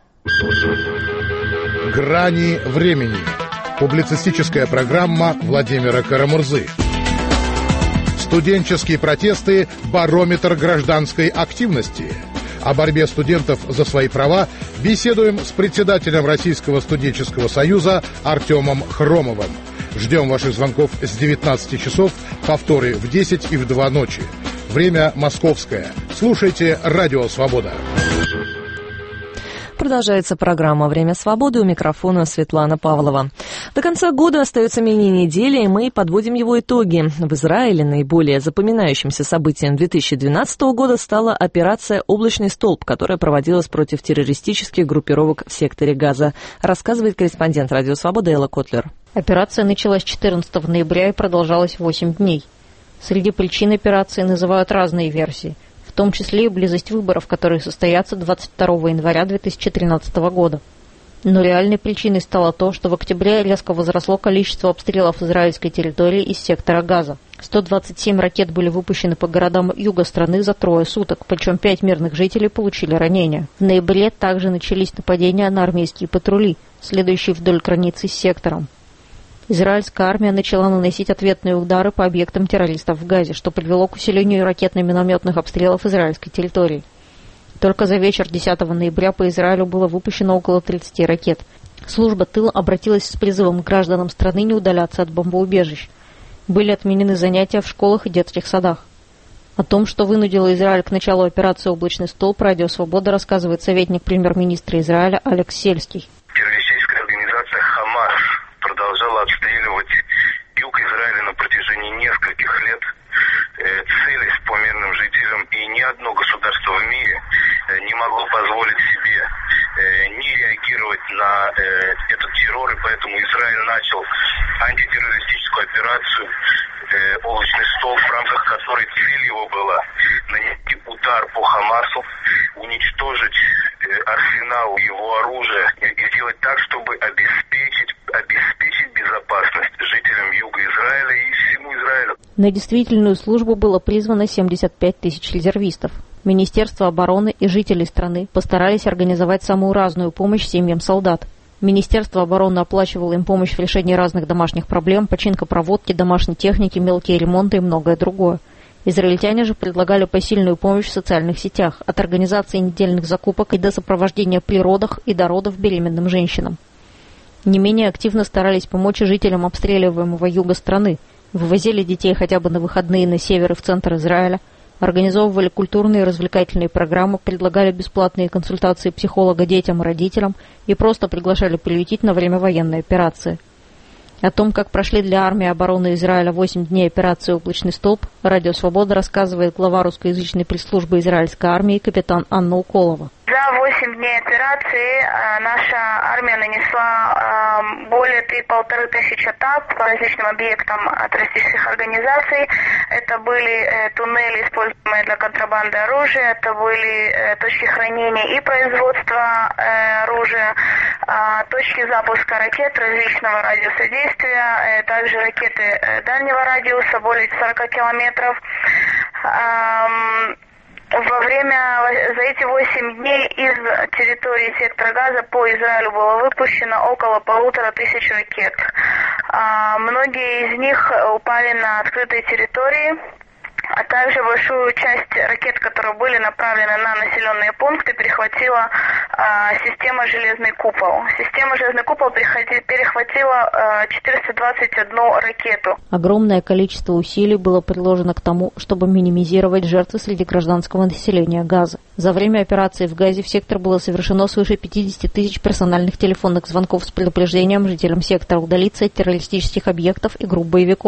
Speaker 8: «Грани времени». Публицистическая программа Владимира Карамурзы. Студенческие протесты – барометр гражданской активности. О борьбе студентов за свои права беседуем с председателем Российского студенческого союза Артемом Хромовым. Ждем ваших звонков с 19 часов, повторы в 10 и в 2 ночи. Время московское. Слушайте «Радио Свобода».
Speaker 2: Продолжается программа «Время свободы», у микрофона Светлана Павлова. До конца года остается менее недели, и мы подводим его итоги. В Израиле наиболее запоминающимся событием 2012 года стала операция «Облачный столб», которая проводилась против террористических группировок в секторе Газа, рассказывает корреспондент «Радио Свобода» Элла Котлер.
Speaker 9: Операция началась 14 ноября и продолжалась 8 дней. Среди причин операции называют разные версии, в том числе и близость выборов, которые состоятся 22 января 2013 года. Но реальной причиной стало то, что в октябре резко возросло количество обстрелов израильской территории из сектора Газа. 127 ракет были выпущены по городам юга страны за 3 суток, причем 5 мирных жителей получили ранения. В ноябре также начались нападения на армейские патрули, следующие вдоль границы с сектором. Израильская армия начала наносить ответные удары по объектам террористов в Газе, что привело к усилению ракетно-минометных обстрелов израильской территории. Только за вечер 10 ноября по Израилю было выпущено около 30 ракет. Служба тыла обратилась с призывом к гражданам страны не удаляться от бомбоубежищ. Были отменены занятия в школах и детских садах. О том, что вынудило Израиль к началу операции «Облачный столб», Радио Свобода рассказывает советник премьер-министра Израиля Алекс Сельский.
Speaker 1: Террористическая организация «Хамас» продолжала обстреливать юг Израиля на протяжении нескольких лет, целясь по мирным жителям, и ни одно государство в мире не могло позволить себе не реагировать на этот террор, и поэтому Израиль начал антитеррористическую операцию «Облачный столб», в рамках которой цель его была нанести удар по Хамасу, уничтожить арсенал его оружия и сделать так, чтобы обеспечить безопасность жителям юга Израиля и всему Израилю.
Speaker 9: На действительную службу было призвано 75 тысяч резервистов. Министерство обороны и жители страны постарались организовать самую разную помощь семьям солдат. Министерство обороны оплачивало им помощь в решении разных домашних проблем, починка проводки, домашней техники, мелкие ремонты и многое другое. Израильтяне же предлагали посильную помощь в социальных сетях, от организации недельных закупок и до сопровождения при родах и до родов беременным женщинам. Не менее активно старались помочь и жителям обстреливаемого юга страны, вывозили детей хотя бы на выходные на север и в центр Израиля, организовывали культурные и развлекательные программы, предлагали бесплатные консультации психолога детям и родителям и просто приглашали прилететь на время военной операции. О том, как прошли для армии обороны Израиля 8 дней операции «Облачный столб», Радио Свобода рассказывает глава русскоязычной пресс-службы израильской армии капитан Анна Уколова.
Speaker 10: За 8 дней операции наша армия нанесла более 1500 атак по различным объектам террористических организаций. Это были туннели, используемые для контрабанды оружия, это были точки хранения и производства оружия, точки запуска ракет различного радиуса действия, также ракеты дальнего радиуса, более 40 километров. За эти 8 дней из территории сектора Газа по Израилю было выпущено около 1500 ракет. Многие из них упали на открытой территории, а также большую часть ракет, которые были направлены на населенные пункты, перехватила система «Железный купол». Система «Железный купол» перехватила 421 ракету.
Speaker 9: Огромное количество усилий было приложено к тому, чтобы минимизировать жертвы среди гражданского населения Газа. За время операции в Газе в сектор было совершено свыше 50 тысяч персональных телефонных звонков с предупреждением жителям сектора удалиться от террористических объектов и групп боевиков,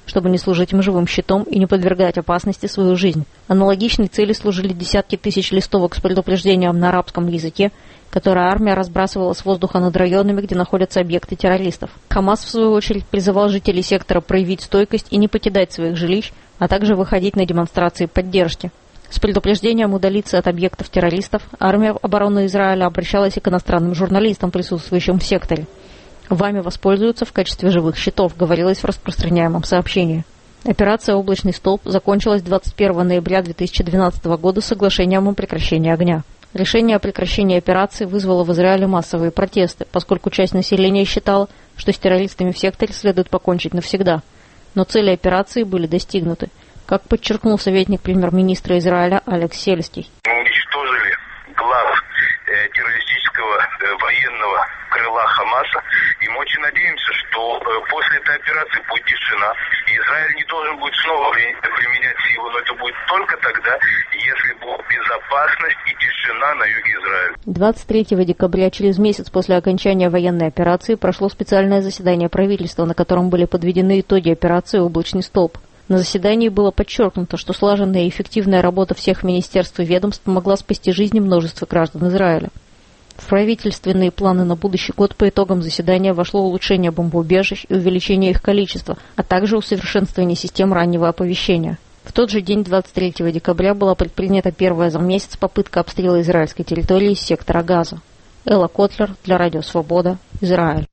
Speaker 9: чтобы не служить им живым щитом и не подвергать опасности свою жизнь. Аналогичной цели служили десятки тысяч листовок с предупреждением на арабском языке, которые армия разбрасывала с воздуха над районами, где находятся объекты террористов. Хамас, в свою очередь, призывал жителей сектора проявить стойкость и не покидать своих жилищ, а также выходить на демонстрации поддержки. С предупреждением удалиться от объектов террористов армия обороны Израиля обращалась и к иностранным журналистам, присутствующим в секторе. «Вами воспользуются в качестве живых щитов», говорилось в распространяемом сообщении. Операция «Облачный столб» закончилась 21 ноября 2012 года соглашением о прекращении огня. Решение о прекращении операции вызвало в Израиле массовые протесты, поскольку часть населения считала, что с террористами в секторе следует покончить навсегда. Но цели операции были достигнуты, как подчеркнул советник премьер-министра Израиля Алекс Сельский.
Speaker 1: Мы уничтожили глав террористического военного крыла Хамаса, и мы очень надеемся, что после этой операции будет тишина, и Израиль не должен будет снова применять силу, но это будет только тогда, если будет безопасность и тишина на юге Израиля.
Speaker 9: 23 декабря, через месяц после окончания военной операции, прошло специальное заседание правительства, на котором были подведены итоги операции «Облачный столб». На заседании было подчеркнуто, что слаженная и эффективная работа всех министерств и ведомств помогла спасти жизни множества граждан Израиля. В правительственные планы на будущий год по итогам заседания вошло улучшение бомбоубежищ и увеличение их количества, а также усовершенствование систем раннего оповещения. В тот же день, 23 декабря, была предпринята первая за месяц попытка обстрела израильской территории из сектора Газа. Элла Котлер для Радио Свобода, Израиль.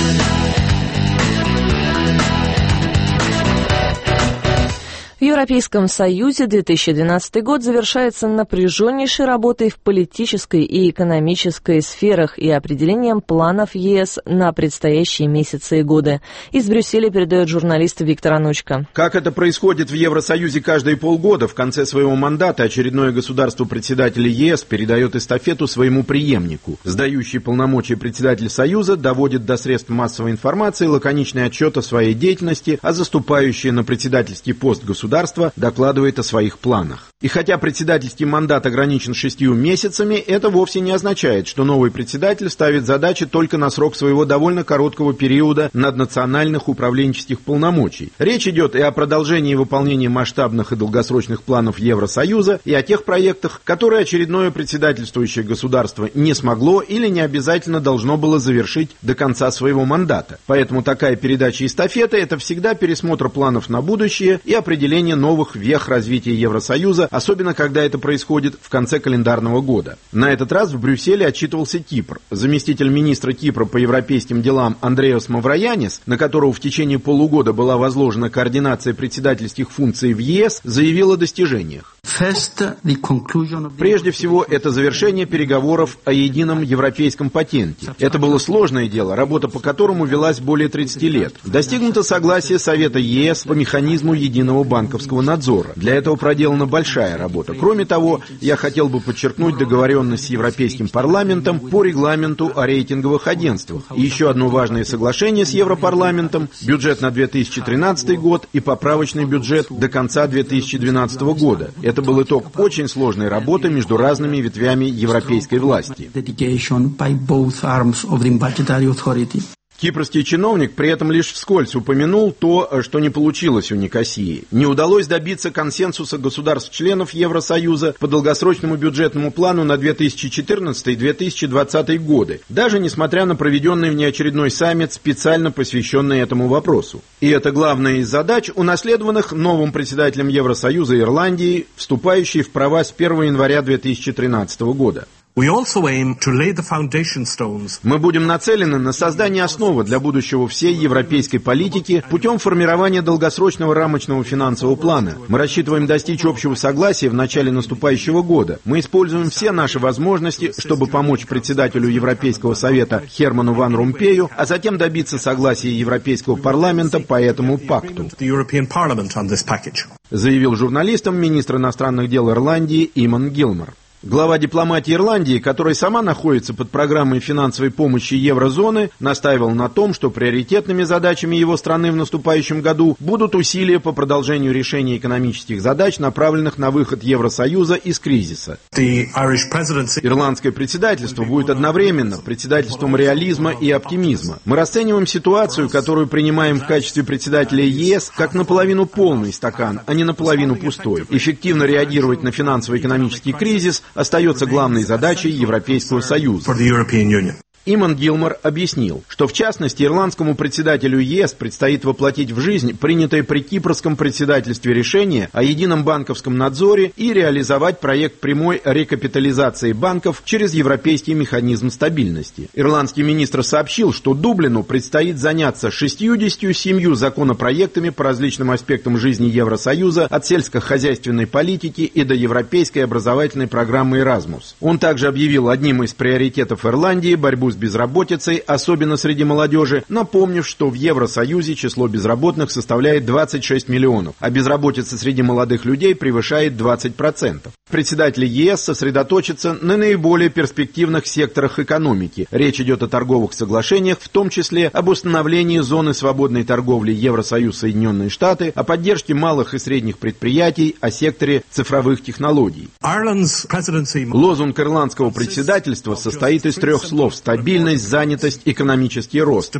Speaker 2: В Европейском Союзе 2012 год завершается напряженнейшей работой в политической и экономической сферах и определением планов ЕС на предстоящие месяцы и годы. Из Брюсселя передает журналист Виктор Анучко.
Speaker 11: Как это происходит в Евросоюзе каждые полгода, в конце своего мандата очередное государство-председатель ЕС передает эстафету своему преемнику. Сдающий полномочия председатель Союза доводит до средств массовой информации лаконичный отчет о своей деятельности, а заступающий на председательский пост государства докладывает о своих планах. И хотя председательский мандат ограничен 6 месяцами, это вовсе не означает, что новый председатель ставит задачи только на срок своего довольно короткого периода наднациональных управленческих полномочий. Речь идет и о продолжении выполнения масштабных и долгосрочных планов Евросоюза, и о тех проектах, которые очередное председательствующее государство не смогло или не обязательно должно было завершить до конца своего мандата. Поэтому такая передача эстафеты – это всегда пересмотр планов на будущее и определение новых вех развития Евросоюза, особенно когда это происходит в конце календарного года. На этот раз в Брюсселе отчитывался Кипр. Заместитель министра Кипра по европейским делам Андреас Мавроянис, на которого в течение полугода была возложена координация председательских функций в ЕС, заявил о достижениях. Прежде всего, это завершение переговоров о едином европейском патенте. Это было сложное дело, работа по которому велась более 30 лет. Достигнуто согласие Совета ЕС по механизму единого банковского надзора. Для этого проделана большая работа. Кроме того, я хотел бы подчеркнуть договоренность с Европейским парламентом по регламенту о рейтинговых агентствах. И еще одно важное соглашение с Европарламентом – бюджет на 2013 год и поправочный бюджет до конца 2012 года. Это был итог очень сложной работы между разными ветвями европейской власти. Кипрский чиновник при этом лишь вскользь упомянул то, что не получилось у Никосии. Не удалось добиться консенсуса государств-членов Евросоюза по долгосрочному бюджетному плану на 2014 и 2020 годы, даже несмотря на проведенный внеочередной саммит, специально посвященный этому вопросу. И это главная из задач, унаследованных новым председателем Евросоюза Ирландии, вступающей в права с 1 января 2013 года. Мы будем нацелены на создание основы для будущего всей европейской политики путем формирования долгосрочного рамочного финансового плана. Мы рассчитываем достичь общего согласия в начале наступающего года. Мы используем все наши возможности, чтобы помочь председателю Европейского совета Херману Ван Ромпею, а затем добиться согласия Европейского парламента по этому пакту, заявил журналистам министр иностранных дел Ирландии Иман Гилмор. Глава дипломатии Ирландии, которая сама находится под программой финансовой помощи еврозоны, настаивал на том, что приоритетными задачами его страны в наступающем году будут усилия по продолжению решения экономических задач, направленных на выход Евросоюза из кризиса. Ирландское председательство будет одновременно председательством реализма и оптимизма. Мы расцениваем ситуацию, которую принимаем в качестве председателя ЕС, как наполовину полный стакан, а не наполовину пустой. Эффективно реагировать на финансово-экономический кризис остается главной задачей Европейского Союза. Иман Гилмор объяснил, что в частности ирландскому председателю ЕС предстоит воплотить в жизнь принятое при кипрском председательстве решение о едином банковском надзоре и реализовать проект прямой рекапитализации банков через европейский механизм стабильности. Ирландский министр сообщил, что Дублину предстоит заняться 67 законопроектами по различным аспектам жизни Евросоюза, от сельскохозяйственной политики и до европейской образовательной программы Erasmus. Он также объявил одним из приоритетов Ирландии борьбу с безработицей, особенно среди молодежи, напомнив, что в Евросоюзе число безработных составляет 26 миллионов, а безработица среди молодых людей превышает 20%. Председатель ЕС сосредоточится на наиболее перспективных секторах экономики. Речь идет о торговых соглашениях, в том числе об установлении зоны свободной торговли Евросоюз-Соединенные Штаты, о поддержке малых и средних предприятий, о секторе цифровых технологий. Лозунг ирландского председательства состоит из 3 слов: стабильность, занятость, экономический рост,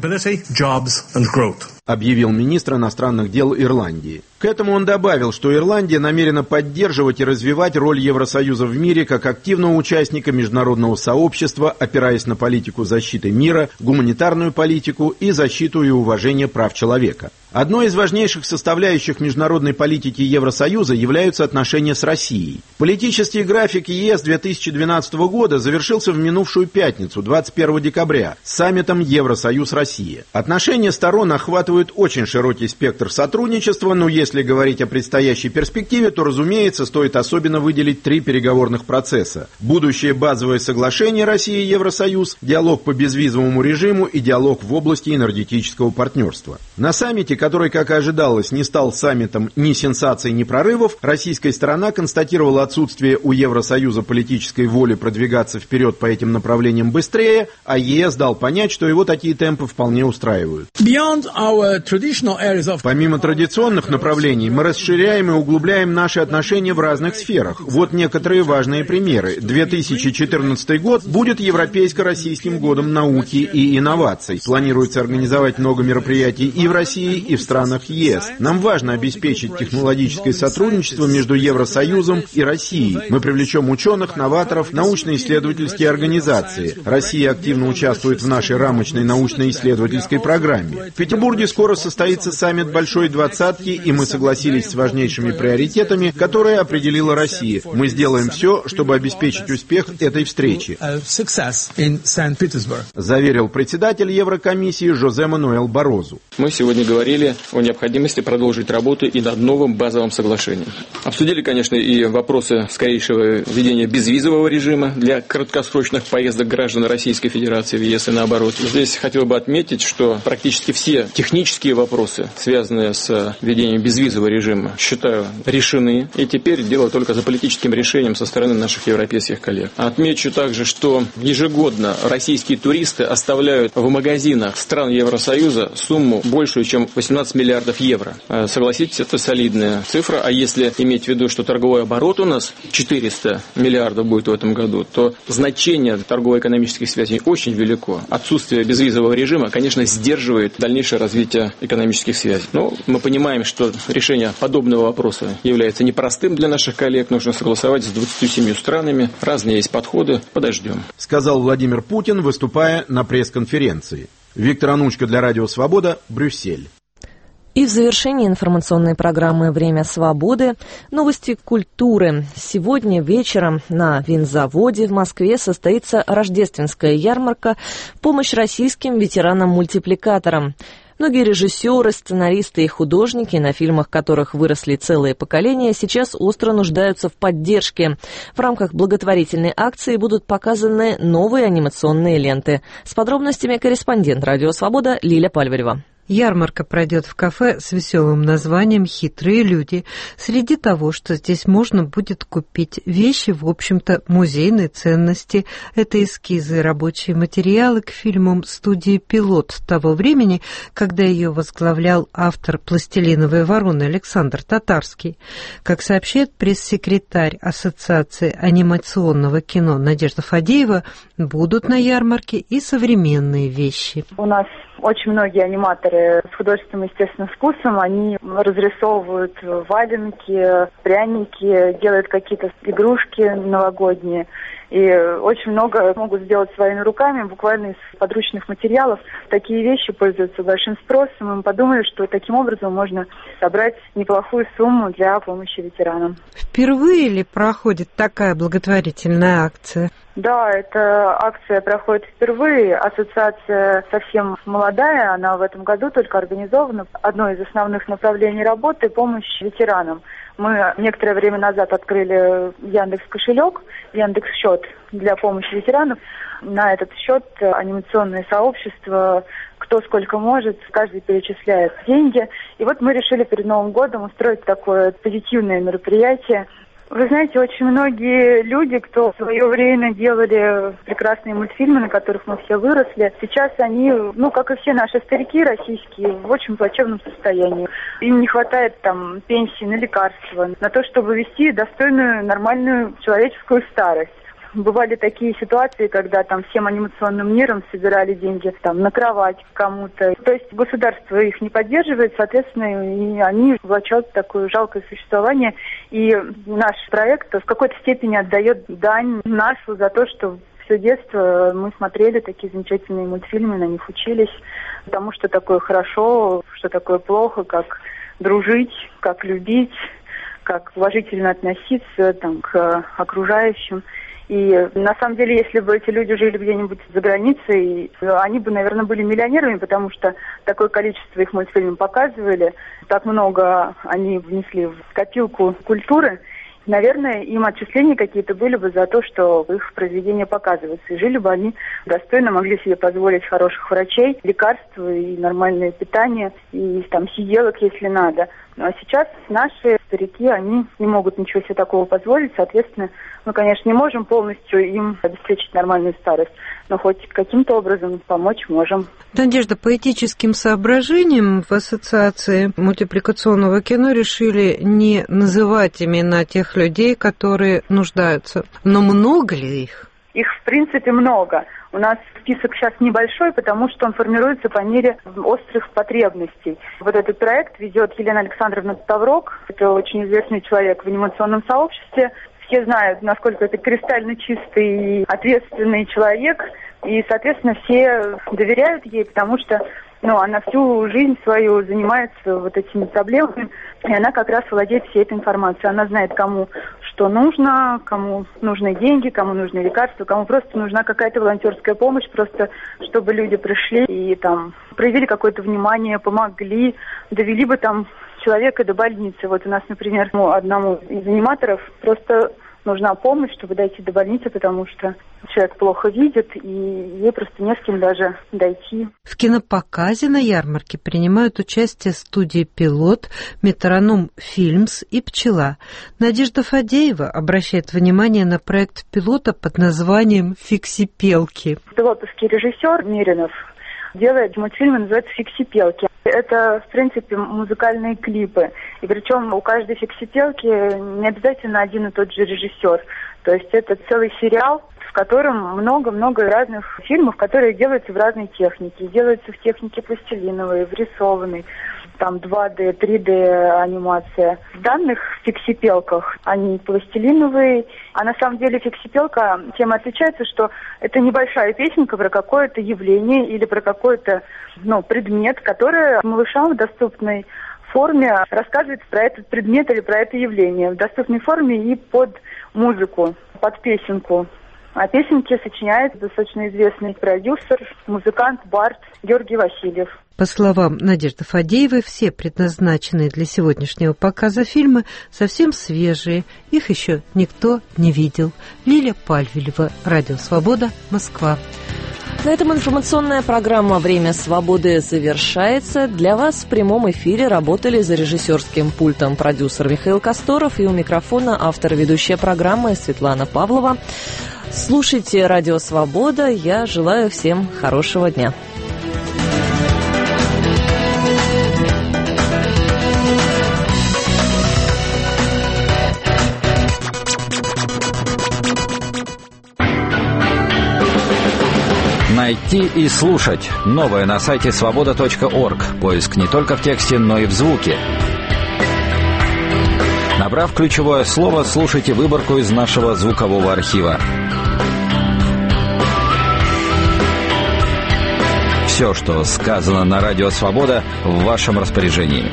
Speaker 11: объявил министр иностранных дел Ирландии. К этому он добавил, что Ирландия намерена поддерживать и развивать роль Евросоюза в мире как активного участника международного сообщества, опираясь на политику защиты мира, гуманитарную политику и защиту и уважение прав человека. Одной из важнейших составляющих международной политики Евросоюза являются отношения с Россией. Политический график ЕС 2012 года завершился в минувшую пятницу, 21 декабря, саммитом Евросоюз-Россия. Отношения сторон охватывают очень широкий спектр сотрудничества, но если говорить о предстоящей перспективе, то, разумеется, стоит особенно выделить 3 переговорных процесса. Будущее базовое соглашение России и Евросоюз, диалог по безвизовому режиму и диалог в области энергетического партнерства. На саммите, который, как и ожидалось, не стал саммитом ни сенсаций, ни прорывов, российская сторона констатировала отсутствие у Евросоюза политической воли продвигаться вперед по этим направлениям быстрее, а ЕС дал понять, что его такие темпы вполне устраивают. Помимо традиционных направлений, мы расширяем и углубляем наши отношения в разных сферах. Вот некоторые важные примеры. 2014 год будет Европейско-российским годом науки и инноваций. Планируется организовать много мероприятий и в России, и в странах ЕС. Нам важно обеспечить технологическое сотрудничество между Евросоюзом и Россией. Мы привлечем ученых, новаторов, научно-исследовательские организации. Россия активно участвует в нашей рамочной научно-исследовательской программе. В Петербурге скоро состоится саммит Большой Двадцатки, и мы согласились с важнейшими приоритетами, которые определила Россия. Мы сделаем все, чтобы обеспечить успех этой встречи, заверил председатель Еврокомиссии Жозе Мануэль Барозу.
Speaker 12: Мы сегодня говорили о необходимости продолжить работу и над новым базовым соглашением. Обсудили, конечно, и вопросы скорейшего введения безвизового режима для краткосрочных поездок граждан Российской Федерации в ЕС и наоборот. Здесь хотел бы отметить, что практически все технические вопросы, связанные с введением безвизового режима, считаю, решены. И теперь дело только за политическим решением со стороны наших европейских коллег. Отмечу также, что ежегодно российские туристы оставляют в магазинах стран Евросоюза сумму большую, чем 18 миллиардов евро. Согласитесь, это солидная цифра, а если иметь в виду, что торговый оборот у нас 400 миллиардов будет в этом году, то значение торгово-экономических связей очень велико. Отсутствие безвизового режима, конечно, сдерживает дальнейшее развитие экономических связей. Но мы понимаем, что решение подобного вопроса является непростым для наших коллег, нужно согласовать с 27 странами, разные есть подходы, подождем.
Speaker 11: Сказал Владимир Путин, выступая на пресс-конференции. Виктор Анучко для Радио Свобода, Брюссель.
Speaker 2: И в завершении информационной программы «Время свободы» новости культуры. Сегодня вечером на винзаводе в Москве состоится рождественская ярмарка в помощь российским ветеранам-мультипликаторам. Многие режиссеры, сценаристы и художники, на фильмах которых выросли целые поколения, сейчас остро нуждаются в поддержке. В рамках благотворительной акции будут показаны новые анимационные ленты. С подробностями корреспондент «Радио Свобода» Лиля Пальварева.
Speaker 13: Ярмарка пройдет в кафе с веселым названием «Хитрые люди». Среди того, что здесь можно будет купить вещи, в общем-то, музейной ценности. Это эскизы, рабочие материалы к фильмам студии «Пилот» того времени, когда ее возглавлял автор «Пластилиновой вороны» Александр Татарский. Как сообщает пресс-секретарь Ассоциации анимационного кино Надежда Фадеева, будут на ярмарке и современные вещи.
Speaker 14: У нас очень многие аниматоры с художественным, естественным вкусом, они разрисовывают валенки, пряники, делают какие-то игрушки новогодние. И очень много могут сделать своими руками, буквально из подручных материалов. Такие вещи пользуются большим спросом, и мы подумали, что таким образом можно собрать неплохую сумму для помощи ветеранам.
Speaker 13: Впервые ли проходит такая благотворительная акция?
Speaker 14: Да, эта акция проходит впервые. Ассоциация совсем молодая, она в этом году только организована. Одно из основных направлений работы – помощь ветеранам. Мы некоторое время назад открыли Яндекс.Кошелек, Яндекс.Счет для помощи ветеранов. На этот счет анимационное сообщество, кто сколько может, каждый перечисляет деньги. И вот мы решили перед Новым годом устроить такое позитивное мероприятие. Вы знаете, очень многие люди, кто в свое время делали прекрасные мультфильмы, на которых мы все выросли, сейчас они, как и все наши старики российские, в очень плачевном состоянии. Им не хватает там пенсии на лекарства, на то, чтобы вести достойную, нормальную человеческую старость. Бывали такие ситуации, когда там всем анимационным миром собирали деньги там на кровать кому-то. То есть государство их не поддерживает, соответственно, и они влачат такое жалкое существование. И наш проект в какой-то степени отдает дань нашу за то, что все детство мы смотрели такие замечательные мультфильмы, на них учились, тому, что такое хорошо, что такое плохо, как дружить, как любить, как уважительно относиться там, к окружающим. И на самом деле, если бы эти люди жили где-нибудь за границей, они бы, наверное, были миллионерами, потому что такое количество их мультфильмов показывали, так много они внесли в копилку культуры. Наверное, им отчисления какие-то были бы за то, что их произведения показываются. И жили бы они достойно, могли себе позволить хороших врачей, лекарства и нормальное питание, и там сиделок, если надо. Ну а сейчас наши старики, они не могут ничего себе такого позволить. Соответственно, мы, конечно, не можем полностью им обеспечить нормальную старость, но хоть каким-то образом помочь можем.
Speaker 13: Надежда, по этическим соображениям в Ассоциации мультипликационного кино решили не называть имена тех людей, которые нуждаются. Но много ли их?
Speaker 14: Их, в принципе, много. У нас список сейчас небольшой, потому что он формируется по мере острых потребностей. Вот этот проект ведет Елена Александровна Ставрок. Это очень известный человек в анимационном сообществе. Все знают, насколько это кристально чистый и ответственный человек. И, соответственно, все доверяют ей, потому что она всю жизнь свою занимается вот этими проблемами, и она как раз владеет всей этой информацией. Она знает, кому что нужно, кому нужны деньги, кому нужны лекарства, кому просто нужна какая-то волонтерская помощь, просто чтобы люди пришли и там проявили какое-то внимание, помогли, довели бы там человека до больницы. Вот у нас, например, одному из аниматоров просто нужна помощь, чтобы дойти до больницы, потому что человек плохо видит, и ей просто не с кем даже дойти.
Speaker 13: В кинопоказе на ярмарке принимают участие студии «Пилот», «Метроном Фильмс» и «Пчела». Надежда Фадеева обращает внимание на проект «Пилота» под названием «Фиксипелки».
Speaker 14: Пилотовский режиссер Миринов делает мультфильмы, называются «Фиксипелки». Это, в принципе, музыкальные клипы. И причем у каждой фиксипелки не обязательно один и тот же режиссер. То есть это целый сериал, в котором много-много разных фильмов, которые делаются в разной технике. Делаются в технике пластилиновой, в рисованной, там 2D, 3D анимация. В данных фиксипелках они пластилиновые, а на самом деле фиксипелка тем отличается, что это небольшая песенка про какое-то явление или про какой-то предмет, который малышам в доступной форме рассказывает про этот предмет или про это явление. В доступной форме и под музыку, под песенку. А песенки сочиняет достаточно известный продюсер, музыкант, бард Георгий Васильев.
Speaker 13: По словам Надежды Фадеевой, все предназначенные для сегодняшнего показа фильмы совсем свежие. Их еще никто не видел. Лилия Пальвелева, Радио Свобода, Москва.
Speaker 2: На этом информационная программа «Время свободы» завершается. Для вас в прямом эфире работали за режиссерским пультом продюсер Михаил Косторов и у микрофона автор и ведущая программы Светлана Павлова. Слушайте «Радио Свобода». Я желаю всем хорошего дня.
Speaker 15: Найти и слушать. Новое на сайте свобода.орг. Поиск не только в тексте, но и в звуке. Набрав ключевое слово, слушайте выборку из нашего звукового архива. Все, что сказано на Радио Свобода, в вашем распоряжении.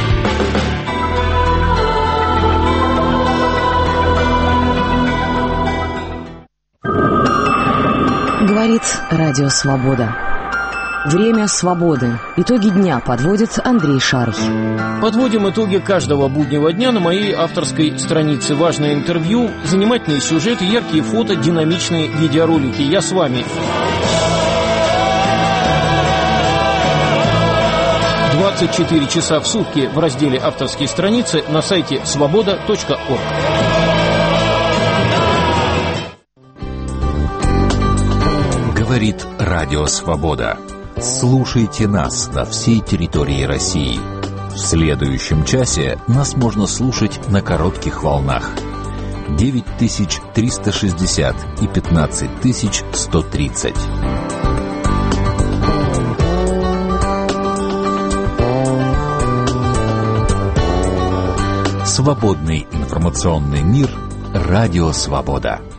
Speaker 16: Говорит Радио Свобода. Время свободы. Итоги дня подводит Андрей Шарх.
Speaker 17: Подводим итоги каждого буднего дня на моей авторской странице. Важное интервью, занимательные сюжеты, яркие фото, динамичные видеоролики. Я с вами. 24 часа в сутки в разделе «Авторские страницы» на сайте свобода.орг.
Speaker 18: Говорит Радио Свобода. Слушайте нас на всей территории России. В следующем часе нас можно слушать на коротких волнах. 9360 и 15130. Свободный информационный мир. Радио Свобода.